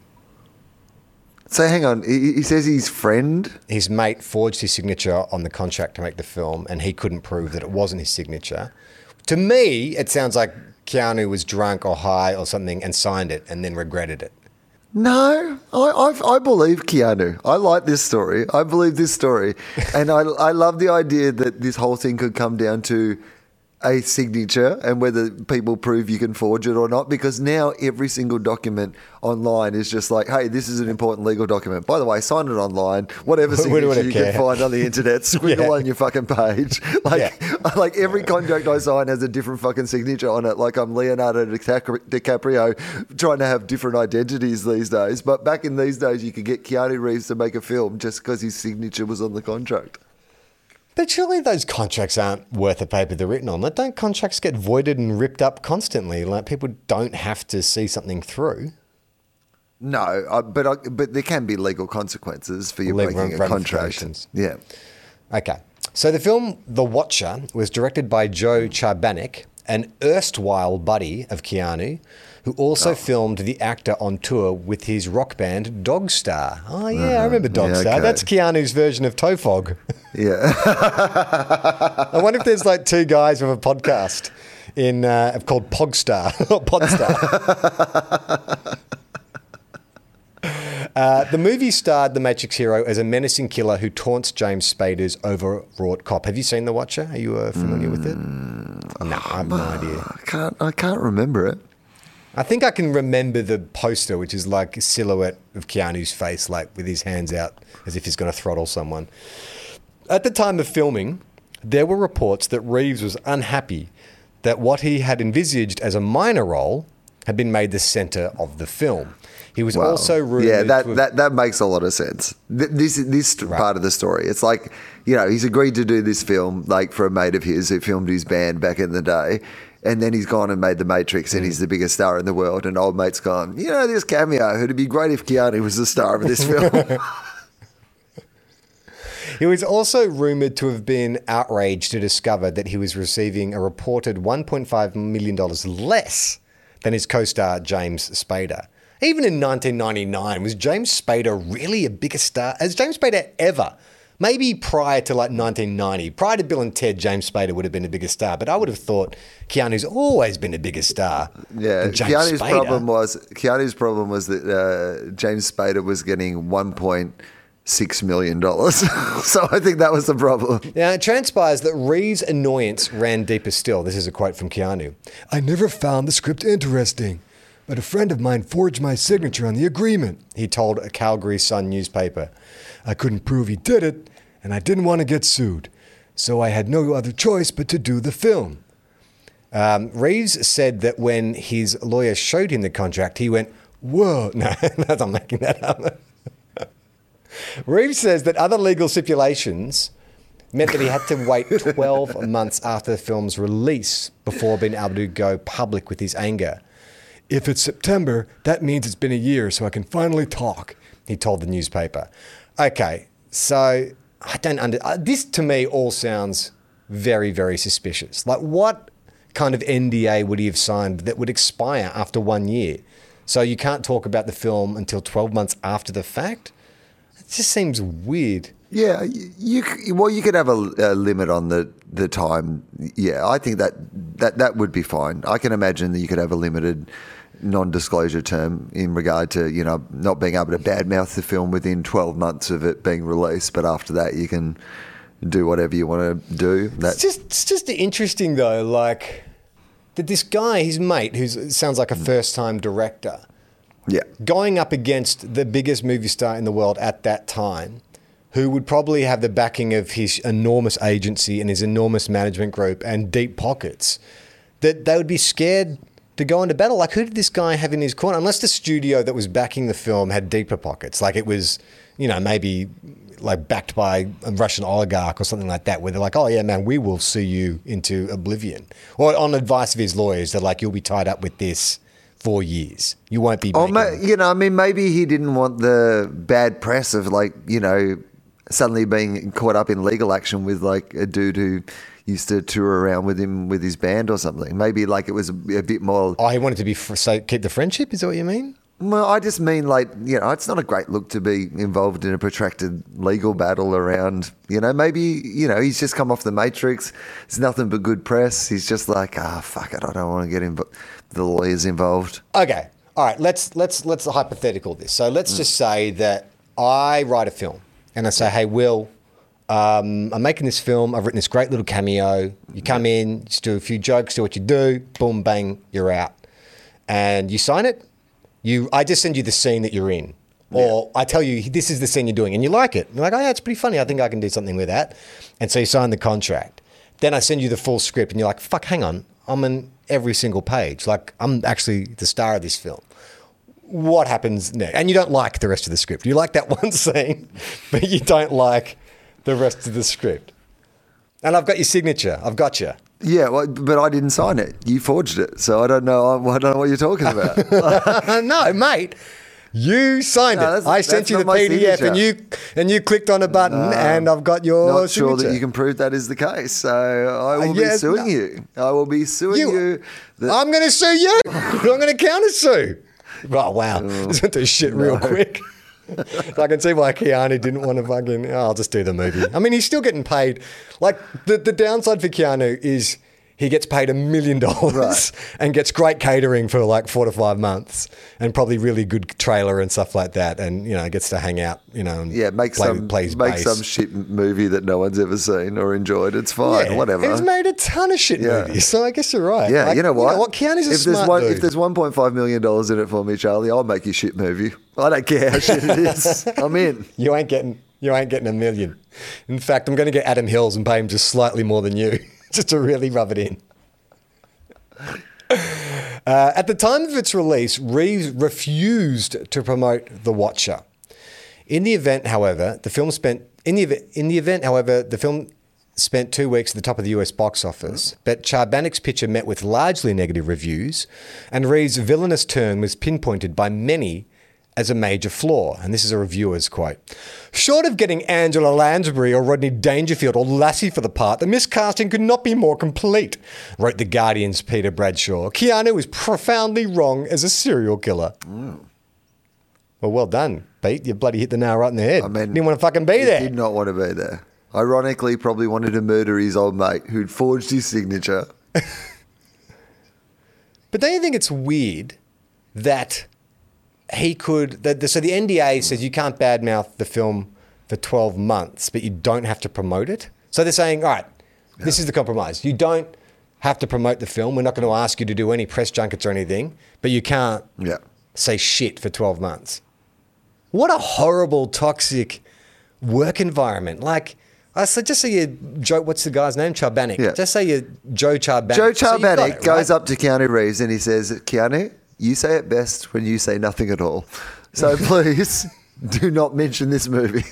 So hang on, he, he says his friend. His mate forged his signature on the contract to make the film, and he couldn't prove that it wasn't his signature. To me, it sounds like Keanu was drunk or high or something and signed it and then regretted it. No, I, I I believe Keanu. I like this story. I believe this story, and I I love the idea that this whole thing could come down to a signature and whether people prove you can forge it or not. Because now every single document online is just like, hey, this is an important legal document. By the way, sign it online. Whatever We signature wouldn't you care. can find on the internet, squiggle Yeah. on your fucking page. Like, Yeah. like every contract I sign has a different fucking signature on it. Like I'm Leonardo DiCapri- DiCaprio trying to have different identities these days. But back in these days, you could get Keanu Reeves to make a film just because his signature was on the contract. But surely those contracts aren't worth the paper they're written on. Like, don't contracts get voided and ripped up constantly? Like, people don't have to see something through. No, I, but I, but there can be legal consequences for you Legal breaking a contract. ramifications. Yeah. Okay. So the film The Watcher was directed by Joe Charbanek, an erstwhile buddy of Keanu, who also Oh. filmed the actor on tour with his rock band Dogstar. Oh, yeah, I remember Uh-huh. Yeah, Dogstar. okay. That's Keanu's version of Tofog. Yeah. I wonder if there's like two guys with a podcast in uh, called Pogstar or Podstar. Uh, the movie starred the Matrix hero as a menacing killer who taunts James Spader's overwrought cop. Have you seen The Watcher? Are you uh, familiar mm, with it? No, I have no idea. I can't. I can't remember it. I think I can remember the poster, which is like a silhouette of Keanu's face, like with his hands out as if he's going to throttle someone. At the time of filming, there were reports that Reeves was unhappy that what he had envisaged as a minor role had been made the centre of the film. He was well, also rumoured yeah, that, have, that that makes a lot of sense. This this right. part of the story, it's like, you know, he's agreed to do this film like for a mate of his who filmed his band back in the day, and then he's gone and made The Matrix, and mm. he's the biggest star in the world. And old mate's gone, you know, this cameo, it'd be great if Keanu was the star of this film. He was also rumoured to have been outraged to discover that he was receiving a reported one point five million dollars less than his co-star James Spader. Even in nineteen ninety-nine, was James Spader really a bigger star? Has James Spader ever, maybe prior to like nineteen ninety, prior to Bill and Ted, James Spader would have been a bigger star. But I would have thought Keanu's always been a bigger star yeah, than James Keanu's Spader. problem was Keanu's problem was that uh, James Spader was getting one point six million dollars. So I think that was the problem. Now, it transpires that Reeves' annoyance ran deeper still. This is a quote from Keanu. "I never found the script interesting, but a friend of mine forged my signature on the agreement," he told a Calgary Sun newspaper. "I couldn't prove he did it, and I didn't want to get sued, so I had no other choice but to do the film." Um, Reeves said that when his lawyer showed him the contract, he went, "Whoa." No, I'm making that up. Reeves says that other legal stipulations meant that he had to wait twelve months after the film's release before being able to go public with his anger. "If it's September, that means it's been a year, so I can finally talk," he told the newspaper. Okay, so I don't under... Uh, this to me all sounds very, very suspicious. Like, what kind of N D A would he have signed that would expire after one year? So you can't talk about the film until twelve months after the fact? It just seems weird. Yeah, you, you well, you could have a, a limit on the, the time. Yeah, I think that, that that would be fine. I can imagine that you could have a limited non-disclosure term in regard to, you know, not being able to badmouth the film within twelve months of it being released, but after that you can do whatever you want to do. That, it's just it's just interesting though, like that this guy, his mate, who sounds like a first-time director. Yeah. Going up against the biggest movie star in the world at that time, who would probably have the backing of his enormous agency and his enormous management group and deep pockets, that they would be scared to go into battle. Like, who did this guy have in his corner? Unless the studio that was backing the film had deeper pockets. Like it was, you know, maybe like backed by a Russian oligarch or something like that, where they're like, oh yeah, man, we will sue you into oblivion. Or on advice of his lawyers, they're like, you'll be tied up with this four years. You won't be Oh, making... ma- you know, I mean, maybe he didn't want the bad press of like, you know, suddenly being caught up in legal action with like a dude who used to tour around with him with his band or something. Maybe like it was a, a bit more... Oh, he wanted to be fr- so keep the friendship? Is that what you mean? Well, I just mean like, you know, it's not a great look to be involved in a protracted legal battle around, you know, maybe, you know, he's just come off The Matrix. It's nothing but good press. He's just like, ah, oh, fuck it, I don't want to get inv- the lawyers involved. Okay. All right, let's let's let's hypothetical this. So let's mm. just say that I write a film and I say, hey, Will, um, I'm making this film. I've written this great little cameo. You come in, just do a few jokes, do what you do, boom, bang, you're out. And you sign it. You, I just send you the scene that you're in. Or yeah. I tell you, this is the scene you're doing. And you like it. You're like, oh, yeah, it's pretty funny. I think I can do something with that. And so you sign the contract. Then I send you the full script. And you're like, fuck, hang on. I'm in every single page. Like, I'm actually the star of this film. What happens next? And you don't like the rest of the script. You like that one scene, but you don't like the rest of the script. And I've got your signature. I've got you. Yeah, well, but I didn't sign it. You forged it, so I don't know. I don't know what you're talking about. No, mate, you signed no, it. I sent you the P D F, signature. and you and you clicked on a button, no, and I've got your not signature. Sure that you can prove that is the case. So I will uh, yeah, be suing no. you. I will be suing you. you that- I'm going to sue you. I'm going to counter sue. Oh wow, oh, this went to shit real no. quick. So I can see why Keanu didn't want to fucking, oh, I'll just do the movie. I mean, he's still getting paid. Like, the, the downside for Keanu is he gets paid a million dollars Right. and gets great catering for like four to five months and probably really good trailer and stuff like that. And, you know, gets to hang out, you know, and Yeah, make play, some play his make bass. some shit movie that no one's ever seen or enjoyed. It's fine, Yeah, whatever. He's made a ton of shit Yeah. movies, so I guess you're right. Yeah, Like, you know what? You know what? Keanu's a if smart there's one, dude. If there's one point five million dollars in it for me, Charlie, I'll make you a shit movie. I don't care how shit it is. I'm in. You ain't getting you ain't getting a million. In fact, I'm going to get Adam Hills and pay him just slightly more than you, just to really rub it in. Uh, at the time of its release, Reeves refused to promote The Watcher. In the event, however, the film spent in the ev- in the event, however, the film spent two weeks at the top of the U S box office. But Charbanik's picture met with largely negative reviews, and Reeves' villainous turn was pinpointed by many as a major flaw. And this is a reviewer's quote. Short of getting Angela Lansbury or Rodney Dangerfield or Lassie for the part, the miscasting could not be more complete, wrote The Guardian's Peter Bradshaw. Keanu is profoundly wrong as a serial killer. Mm. Well, well done, Pete. You bloody hit the nail right in the head. I mean, didn't want to fucking be he there. did not want to be there. Ironically, probably wanted to murder his old mate who'd forged his signature. But don't you think it's weird that he could... That the, so the N D A says you can't badmouth the film for twelve months, but you don't have to promote it. So they're saying, all right, yeah. This is the compromise. You don't have to promote the film. We're not going to ask you to do any press junkets or anything, but you can't yeah. say shit for twelve months. What a horrible, toxic work environment. Like... Uh, so just say you, Joe, what's the guy's name? Charbanik. Yeah. Just say you, Joe Charbanik. Joe So Charbanik it, goes right? up to Keanu Reeves and he says, Keanu, you say it best when you say nothing at all. So please do not mention this movie.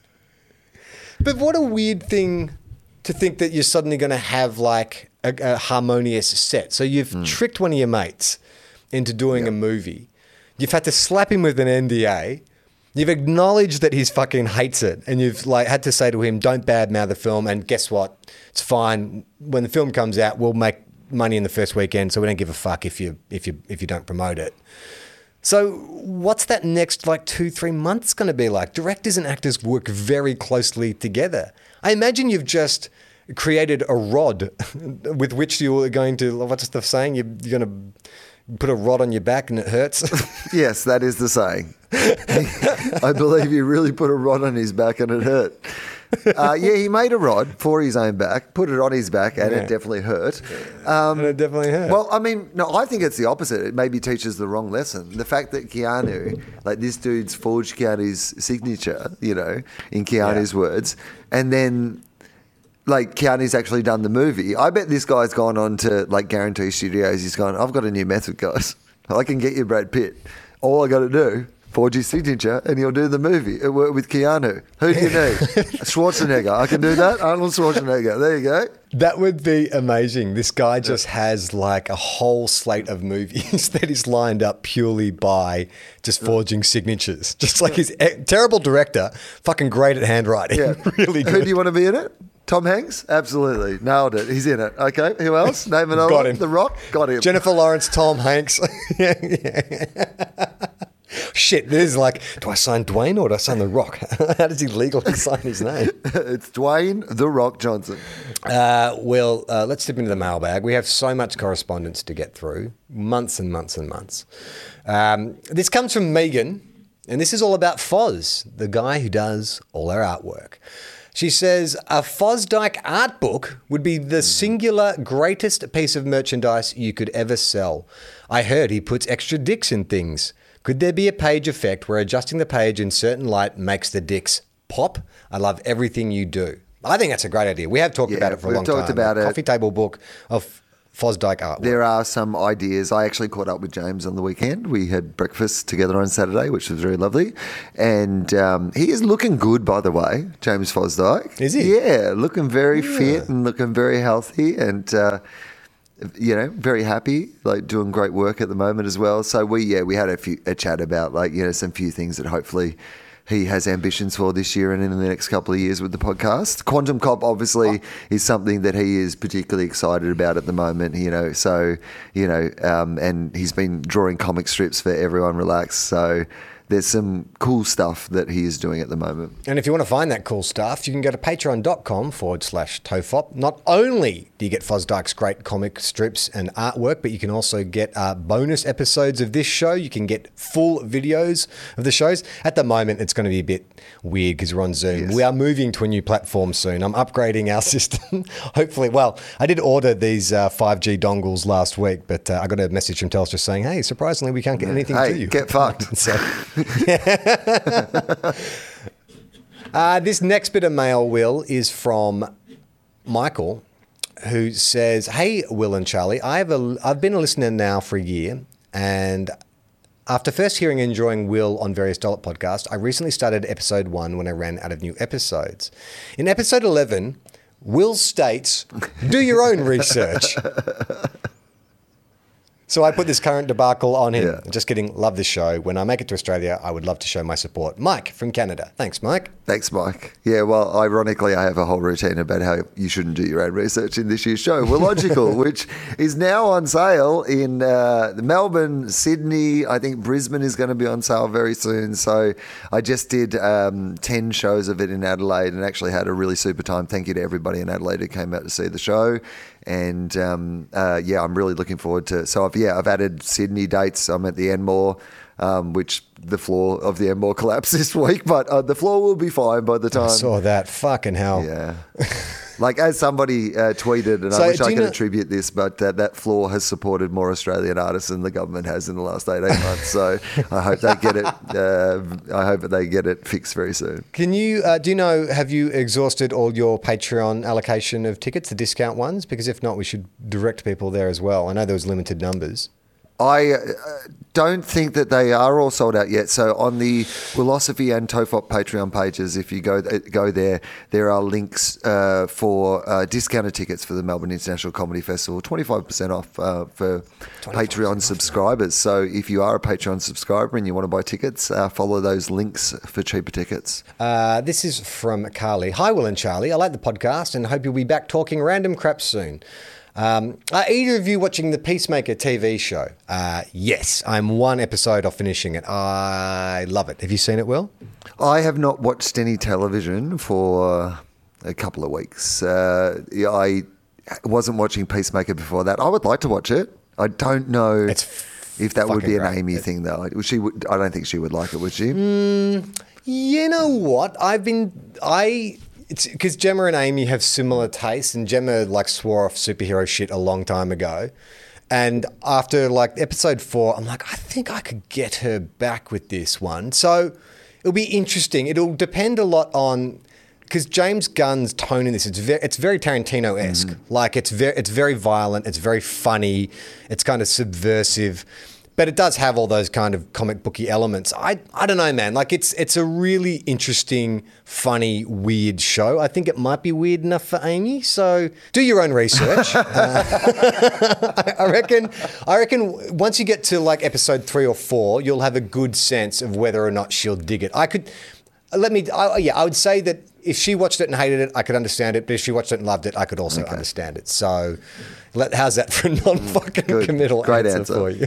But what a weird thing to think that you're suddenly going to have like a, a harmonious set. So you've mm. tricked one of your mates into doing yep. a movie. You've had to slap him with an N D A. You've acknowledged that he fucking hates it, and you've like had to say to him, "Don't badmouth the film." And guess what? It's fine. When the film comes out, we'll make money in the first weekend, so we don't give a fuck if you if you if you don't promote it. So, what's that next like two three months going to be like? Directors and actors work very closely together. I imagine you've just created a rod with which you are going to. What's the saying? You're, you're going to put a rod on your back and it hurts. Yes, that is the saying. I believe he really put a rod on his back and it hurt. Uh, yeah, he made a rod for his own back, put it on his back, and yeah. it definitely hurt. Um, and it definitely hurt. Well, I mean, no, I think it's the opposite. It maybe teaches the wrong lesson. The fact that Keanu, like this dude's forged Keanu's signature, you know, in Keanu's yeah. words, and then like Keanu's actually done the movie. I bet this guy's gone on to like Guarantee Studios. He's gone, I've got a new method, guys. I can get you Brad Pitt. All I got to do, forge his signature, and he'll do the movie. It worked with Keanu. Who do you need? Schwarzenegger. I can do that. Arnold Schwarzenegger. There you go. That would be amazing. This guy just has like a whole slate of movies that is lined up purely by just forging signatures. Just like he's a terrible director, fucking great at handwriting. Yeah. Really good. Who do you want to be in it? Tom Hanks? Absolutely. Nailed it. He's in it. Okay. Who else? Name another Got one. him. The Rock? Got him. Jennifer Lawrence, Tom Hanks. yeah, yeah. Shit, this is like, do I sign Dwayne or do I sign The Rock? How does he legally sign his name? It's Dwayne The Rock Johnson. Uh, well, uh, let's dip into the mailbag. We have so much correspondence to get through, months and months and months. Um, this comes from Megan, and this is all about Foz, the guy who does all our artwork. She says, a Fosdyke art book would be the singular greatest piece of merchandise you could ever sell. I heard he puts extra dicks in things. Could there be a page effect where adjusting the page in certain light makes the dicks pop? I love everything you do. I think that's a great idea. We have talked Yeah, about it for a we've long talked time. about a it. Coffee table book of Fosdyke artwork. There are some ideas. I actually caught up with James on the weekend. We had breakfast together on Saturday, which was very lovely. And um, he is looking good, by the way, James Fosdyke. Is he? Yeah, looking very Yeah. fit and looking very healthy and, uh, you know, very happy, like doing great work at the moment as well. So we, yeah, we had a, few, a chat about like, you know, some few things that hopefully he has ambitions for this year and in the next couple of years with the podcast. Quantum Cop obviously oh. is something that he is particularly excited about at the moment, you know, so, you know, um, and he's been drawing comic strips for Everyone Relax. So there's some cool stuff that he is doing at the moment. And if you want to find that cool stuff, you can go to patreon.com forward slash tofop. Not only do you get Fosdyke's great comic strips and artwork, but you can also get uh, bonus episodes of this show. You can get full videos of the shows. At the moment, it's going to be a bit weird because we're on Zoom. Yes. We are moving to a new platform soon. I'm upgrading our system. Hopefully, well, I did order these uh, five G dongles last week, but uh, I got a message from Telstra saying, hey, surprisingly, we can't get anything Hey, to you. get fucked. So, uh, this next bit of mail, Will, is from Michael, who says, hey, Will and Charlie, I've, a, I've been a listener now for a year, and after first hearing and enjoying Will on various Dollop podcasts, I recently started episode one when I ran out of new episodes. In episode eleven, Will states, do your own research. So I put this current debacle on him. Yeah. Just kidding. Love this show. When I make it to Australia, I would love to show my support. Mike from Canada. Thanks, Mike. Thanks, Mike. Yeah, well, ironically, I have a whole routine about how you shouldn't do your own research in this year's show. Well, Logical, which is now on sale in uh, Melbourne, Sydney. I think Brisbane is going to be on sale very soon. So I just did um, ten shows of it in Adelaide and actually had a really super time. Thank you to everybody in Adelaide who came out to see the show. And um, uh, yeah, I'm really looking forward to. So I've, yeah, I've added Sydney dates. I'm at the Enmore, um, which the floor of the Enmore collapsed this week, but uh, the floor will be fine by the time. I saw that. Fucking hell. Yeah. Like as somebody uh, tweeted, and So I wish do I you could know- attribute this, but uh, that floor has supported more Australian artists than the government has in the last eighteen months. So I hope they get it. Uh, I hope that they get it fixed very soon. Can you, uh, do you know, have you exhausted all your Patreon allocation of tickets, the discount ones? Because if not, we should direct people there as well. I know there was limited numbers. I uh, don't think that they are all sold out yet. So on the Willosophy and Tofop Patreon pages, if you go go there, there are links uh, for uh, discounted tickets for the Melbourne International Comedy Festival, twenty-five percent off uh, for Patreon subscribers. So if you are a Patreon subscriber and you want to buy tickets, uh, follow those links for cheaper tickets. Uh, this is from Carly. Hi, Will and Charlie. I like the podcast and hope you'll be back talking random crap soon. Um, are either of you watching the Peacemaker T V show? Uh, yes, I'm one episode off finishing it. I love it. Have you seen it, Will? I have not watched any television for a couple of weeks. Uh, yeah, I wasn't watching Peacemaker before that. I would like to watch it. I don't know It's if that would be fucking an great. Amy It- thing, though. She would, I don't think she would like it, would she? You know what? I've been I it's because Gemma and Amy have similar tastes, and Gemma like swore off superhero shit a long time ago. And after like episode four, I'm like, I think I could get her back with this one. So it'll be interesting. It'll depend a lot on because James Gunn's tone in this, it's very, it's very Tarantino-esque. Like it's very, it's very violent. It's very funny. It's kind of subversive. But it does have all those kind of comic booky elements. I I don't know, man. Like it's it's a really interesting, funny, weird show. I think it might be weird enough for Amy. So do your own research. uh, I reckon. I reckon once you get to like episode three or four, you'll have a good sense of whether or not she'll dig it. I could let me. I, yeah, I would say that if she watched it and hated it, I could understand it. But if she watched it and loved it, I could also Okay. understand it. So let, how's that for a non-fucking Good. committal Great answer, answer. for you?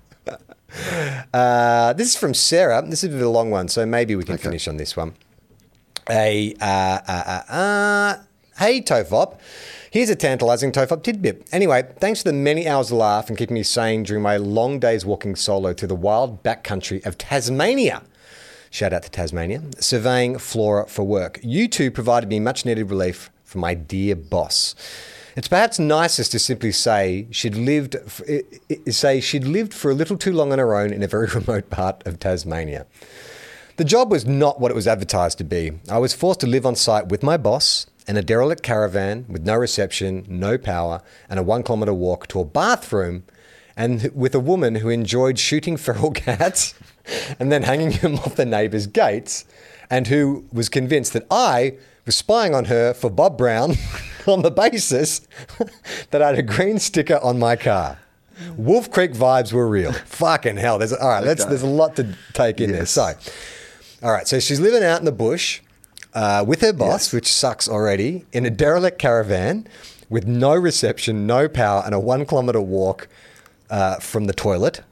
Uh, this is from Sarah. This is a bit of a long one, so maybe we can Okay. finish on this one. A uh, uh, uh, uh, hey Tofop, here's a tantalising Tofop tidbit. Anyway, thanks for the many hours of laugh and keeping me sane during my long days walking solo through the wild backcountry of Tasmania. Shout out to Tasmania. Surveying flora for work. You two provided me much needed relief from my dear boss. It's perhaps nicest to simply say she'd lived f- i- i- say she'd lived for a little too long on her own in a very remote part of Tasmania. The job was not what it was advertised to be. I was forced to live on site with my boss in a derelict caravan with no reception, no power, and a one kilometre walk to a bathroom, and with a woman who enjoyed shooting feral cats and then hanging them off the neighbours' gates, and who was convinced that I was spying on her for Bob Brown on the basis that I had a green sticker on my car. Wolf Creek vibes were real. Fucking hell. There's, all right, let's, Okay. there's a lot to take in Yes. there. So, all right, so she's living out in the bush uh, with her boss, Yes. which sucks already, in a derelict caravan with no reception, no power, and a one kilometre walk uh, from the toilet.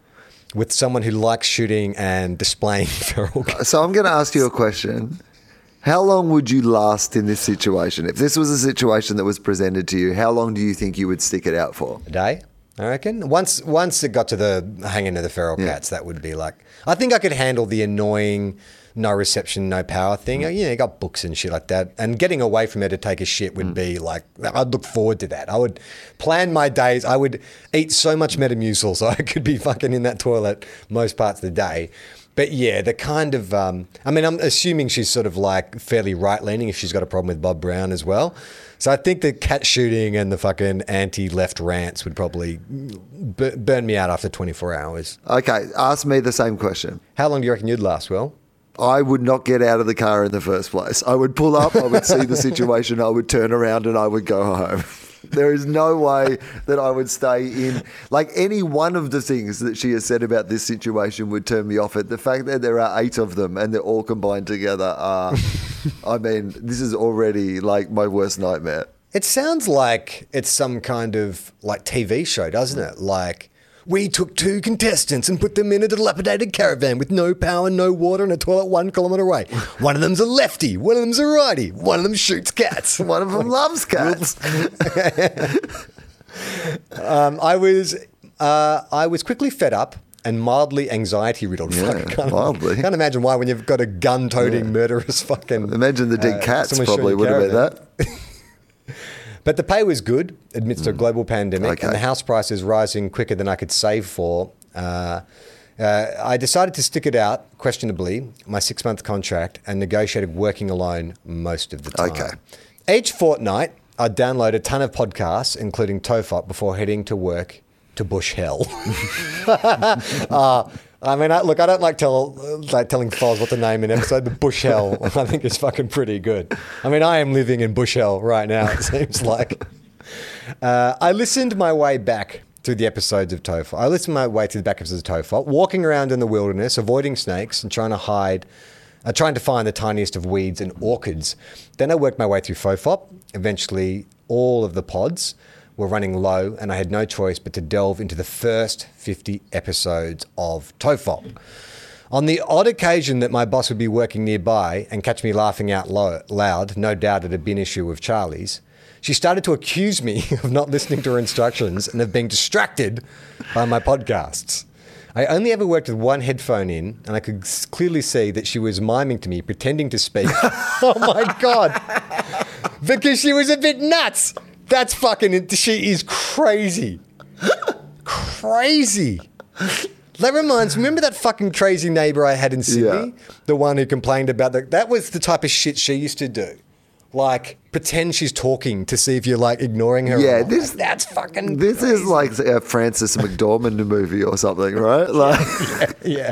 with someone who likes shooting and displaying feral cats. So I'm going to ask you a question. How long would you last in this situation? If this was a situation that was presented to you, how long do you think you would stick it out for? A day, I reckon. Once once it got to the hanging of the feral Yeah. cats, that would be like... I think I could handle the annoying no reception, no power thing. You know, you got books and shit like that. And getting away from her to take a shit would be like... I'd look forward to that. I would plan my days. I would eat so much Metamucil so I could be fucking in that toilet most parts of the day. But yeah, the kind of, um, I mean, I'm assuming she's sort of like fairly right-leaning if she's got a problem with Bob Brown as well. So I think the cat shooting and the fucking anti-left rants would probably b- burn me out after twenty-four hours. Okay, ask me the same question. How long do you reckon you'd last, Will? I would not get out of the car in the first place. I would pull up, I would see the situation, I would turn around and I would go home. There is no way that I would stay in. Like, any one of the things that she has said about this situation would turn me off it. The fact that there are eight of them and they're all combined together are, I mean, this is already like my worst nightmare. It sounds like it's some kind of like T V show, doesn't it? Like, we took two contestants and put them in a dilapidated caravan with no power, no water, and a toilet one kilometre away. One of them's a lefty, one of them's a righty, one of them shoots cats. One of them loves cats. um, I was uh, I was quickly fed up and mildly anxiety riddled. Yeah, I can't, mildly. Can't imagine why when you've got a gun-toting, Yeah. murderous fucking... Imagine the dead uh, cats someone probably shooting would have been caravan. that. But the pay was good amidst a global pandemic, Okay. and the house prices rising quicker than I could save for. Uh, uh, I decided to stick it out, questionably, my six-month contract, and negotiated working alone most of the time. Okay. Each fortnight, I'd download a ton of podcasts, including Tofop, before heading to work to bush hell. uh, I mean, I, look, I don't like tell like telling Foz what to name an episode, but bush hell I think is fucking pretty good. I mean, I am living in bush hell right now, it seems like. Uh, I listened my way back through the episodes of Tofop. I listened my way through the back episodes of Tofop, walking around in the wilderness, avoiding snakes and trying to hide, uh, trying to find the tiniest of weeds and orchids. Then I worked my way through Fofop. Eventually, all of the pods were running low, and I had no choice but to delve into the first fifty episodes of Tofop. On the odd occasion that my boss would be working nearby and catch me laughing out lo- loud, no doubt it had been an issue with Charlie's, she started to accuse me of not listening to her instructions and of being distracted by my podcasts. I only ever worked with one headphone in, and I could s- clearly see that she was miming to me, pretending to speak. Oh my God. Because she was a bit nuts. That's fucking, she is crazy. Crazy. That reminds, remember that fucking crazy neighbor I had in Sydney? Yeah. The one who complained about the, that was the type of shit she used to do. Like, pretend she's talking to see if you're like ignoring her. Yeah, or not. this- Like, that's fucking This crazy. is like a Frances McDormand movie or something, right? Like, Yeah.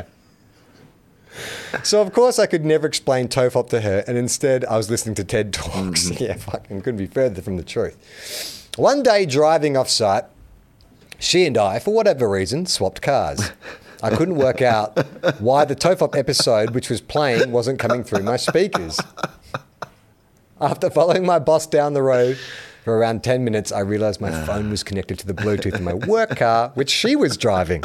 So, of course, I could never explain Tofop to her, and instead I was listening to TED Talks. Mm-hmm. Yeah, fucking couldn't be further from the truth. One day, driving off-site, she and I, for whatever reason, swapped cars. I couldn't work out why the Tofop episode, which was playing, wasn't coming through my speakers. After following my boss down the road for around ten minutes, I realised my phone was connected to the Bluetooth in my work car, which she was driving.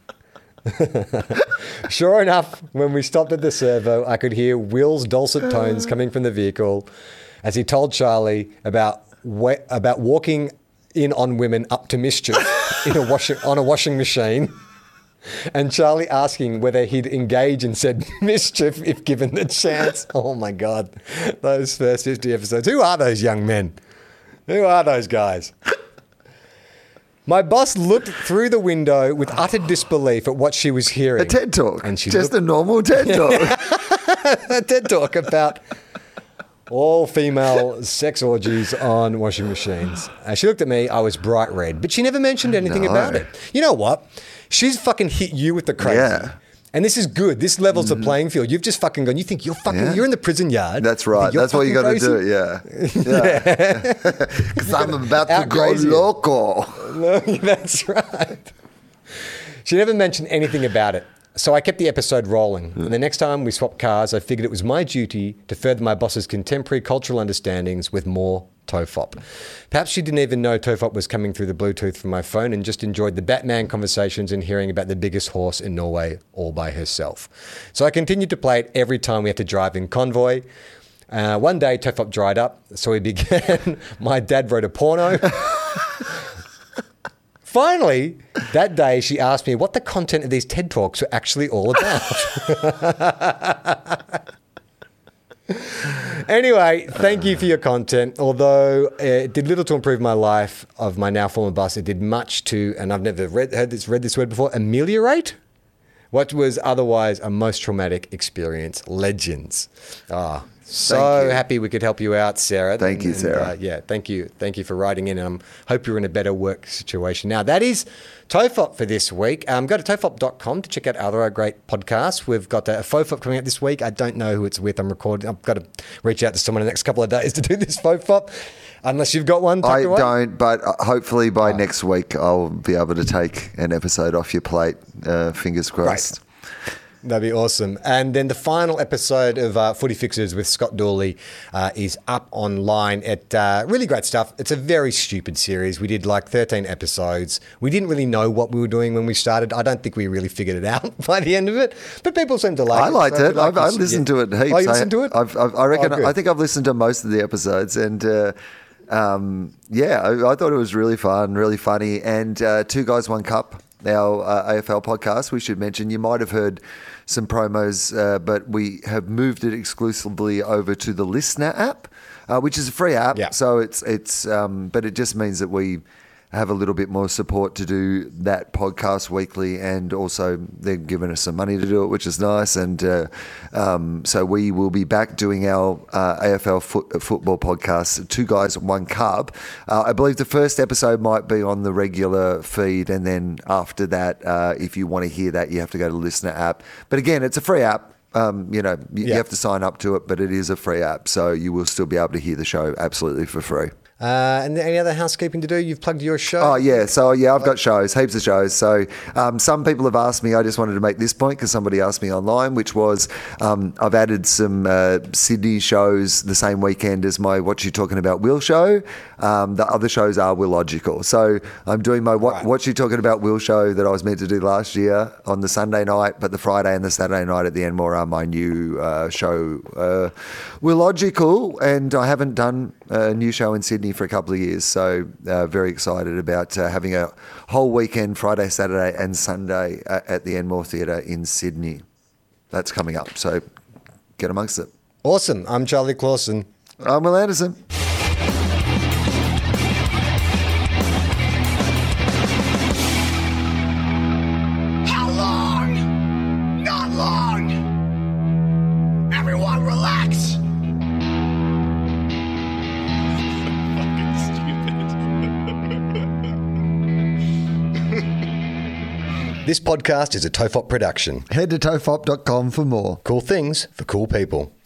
Sure enough, when we stopped at the servo, I could hear Will's dulcet tones coming from the vehicle as he told Charlie about wa- about walking in on women up to mischief in a washing on a washing machine, and Charlie asking whether he'd engage in said mischief if given the chance. Oh my God, those first fifty episodes. Who are those young men? Who are those guys? My boss looked through the window with utter disbelief at what she was hearing. a TED Talk. And she Just looked- a normal TED Talk. a TED Talk about all female sex orgies on washing machines. Uh, she looked at me, I was bright red, but she never mentioned anything No. about it. You know what? She's fucking hit you with the crazy. Yeah. And this is good. This levels the playing field. You've just fucking gone, you think you're fucking, Yeah. you're in the prison yard. That's You right. think you're That's what you got to fucking do. Yeah. Yeah. Because I'm about to Out go crazy. loco. No, that's right. She never mentioned anything about it. So I kept the episode rolling. And the next time we swapped cars, I figured it was my duty to further my boss's contemporary cultural understandings with more Tofop. Perhaps she didn't even know Tofop was coming through the Bluetooth from my phone and just enjoyed the Batman conversations and hearing about the biggest horse in Norway all by herself. So I continued to play it every time we had to drive in convoy. Uh, one day, Tofop dried up, so we began My Dad Wrote a Porno. Finally, that day, she asked me what the content of these TED Talks were actually all about. Anyway, thank you for your content. Although it did little to improve my life of my now former boss, it did much to, and I've never read, heard this, read this word before, ameliorate what was otherwise a most traumatic experience. Legends. Ah, so happy we could help you out, Sarah. Thank you, and, Sarah. Uh, yeah, thank you. Thank you for writing in. And I hope you're in a better work situation now. That is Tofop for this week. Um, go to tofop dot com to check out other great podcasts. We've got a Fofop coming out this week. I don't know who it's with. I'm recording. I've got to reach out to someone in the next couple of days to do this Fofop, unless you've got one. I away. don't, but hopefully by oh. next week I'll be able to take an episode off your plate. Uh, fingers crossed. Right. That'd be awesome. And then the final episode of uh, Footy Fixers with Scott Dooley uh, is up online. It uh, really great stuff. It's a very stupid series. We did like thirteen episodes. We didn't really know what we were doing when we started. I don't think we really figured it out by the end of it. But people seem to like I it. I liked so it. like I've, I listened yeah. to it heaps. Oh, you listened I, to it? I've, I've, I reckon. Oh, I think I've listened to most of the episodes, and uh, um, yeah, I, I thought it was really fun, really funny. And uh, Two Guys, One Cup, our uh, A F L podcast. We should mention. You might have heard some promos, uh, but we have moved it exclusively over to the Listener app, uh, which is a free app. Yeah. So it's it's, um, but it just means that we have a little bit more support to do that podcast weekly, and also they're giving us some money to do it, which is nice. And uh, um, so we will be back doing our uh, A F L foot, football podcast, Two Guys, One Cup. Uh, I believe the first episode might be on the regular feed, and then after that, uh, if you want to hear that, you have to go to the Listener app. But again, it's a free app. Um, you know, you, yeah. you have to sign up to it, but it is a free app, so you will still be able to hear the show absolutely for free. Uh, and any other housekeeping to do? You've plugged your show? Oh, yeah. So, yeah, I've got shows, heaps of shows. So, um, some people have asked me, I just wanted to make this point because somebody asked me online, which was um, I've added some uh, Sydney shows the same weekend as my What You Talking About Will show. Um, the other shows are Willogical. So, I'm doing my what, right. what You Talking About Will show that I was meant to do last year on the Sunday night, but the Friday and the Saturday night at the Enmore are my new uh, show, uh, Willogical. And I haven't done a new show in Sydney for a couple of years. So uh, very excited about uh, having a whole weekend, Friday, Saturday and Sunday at, at the Enmore Theatre in Sydney. That's coming up. So get amongst it. Awesome. I'm Charlie Clausen. I'm Will Anderson. How long? Not long. Everyone relax. This podcast is a Tofop production. Head to tofop dot com for more. Cool things for cool people.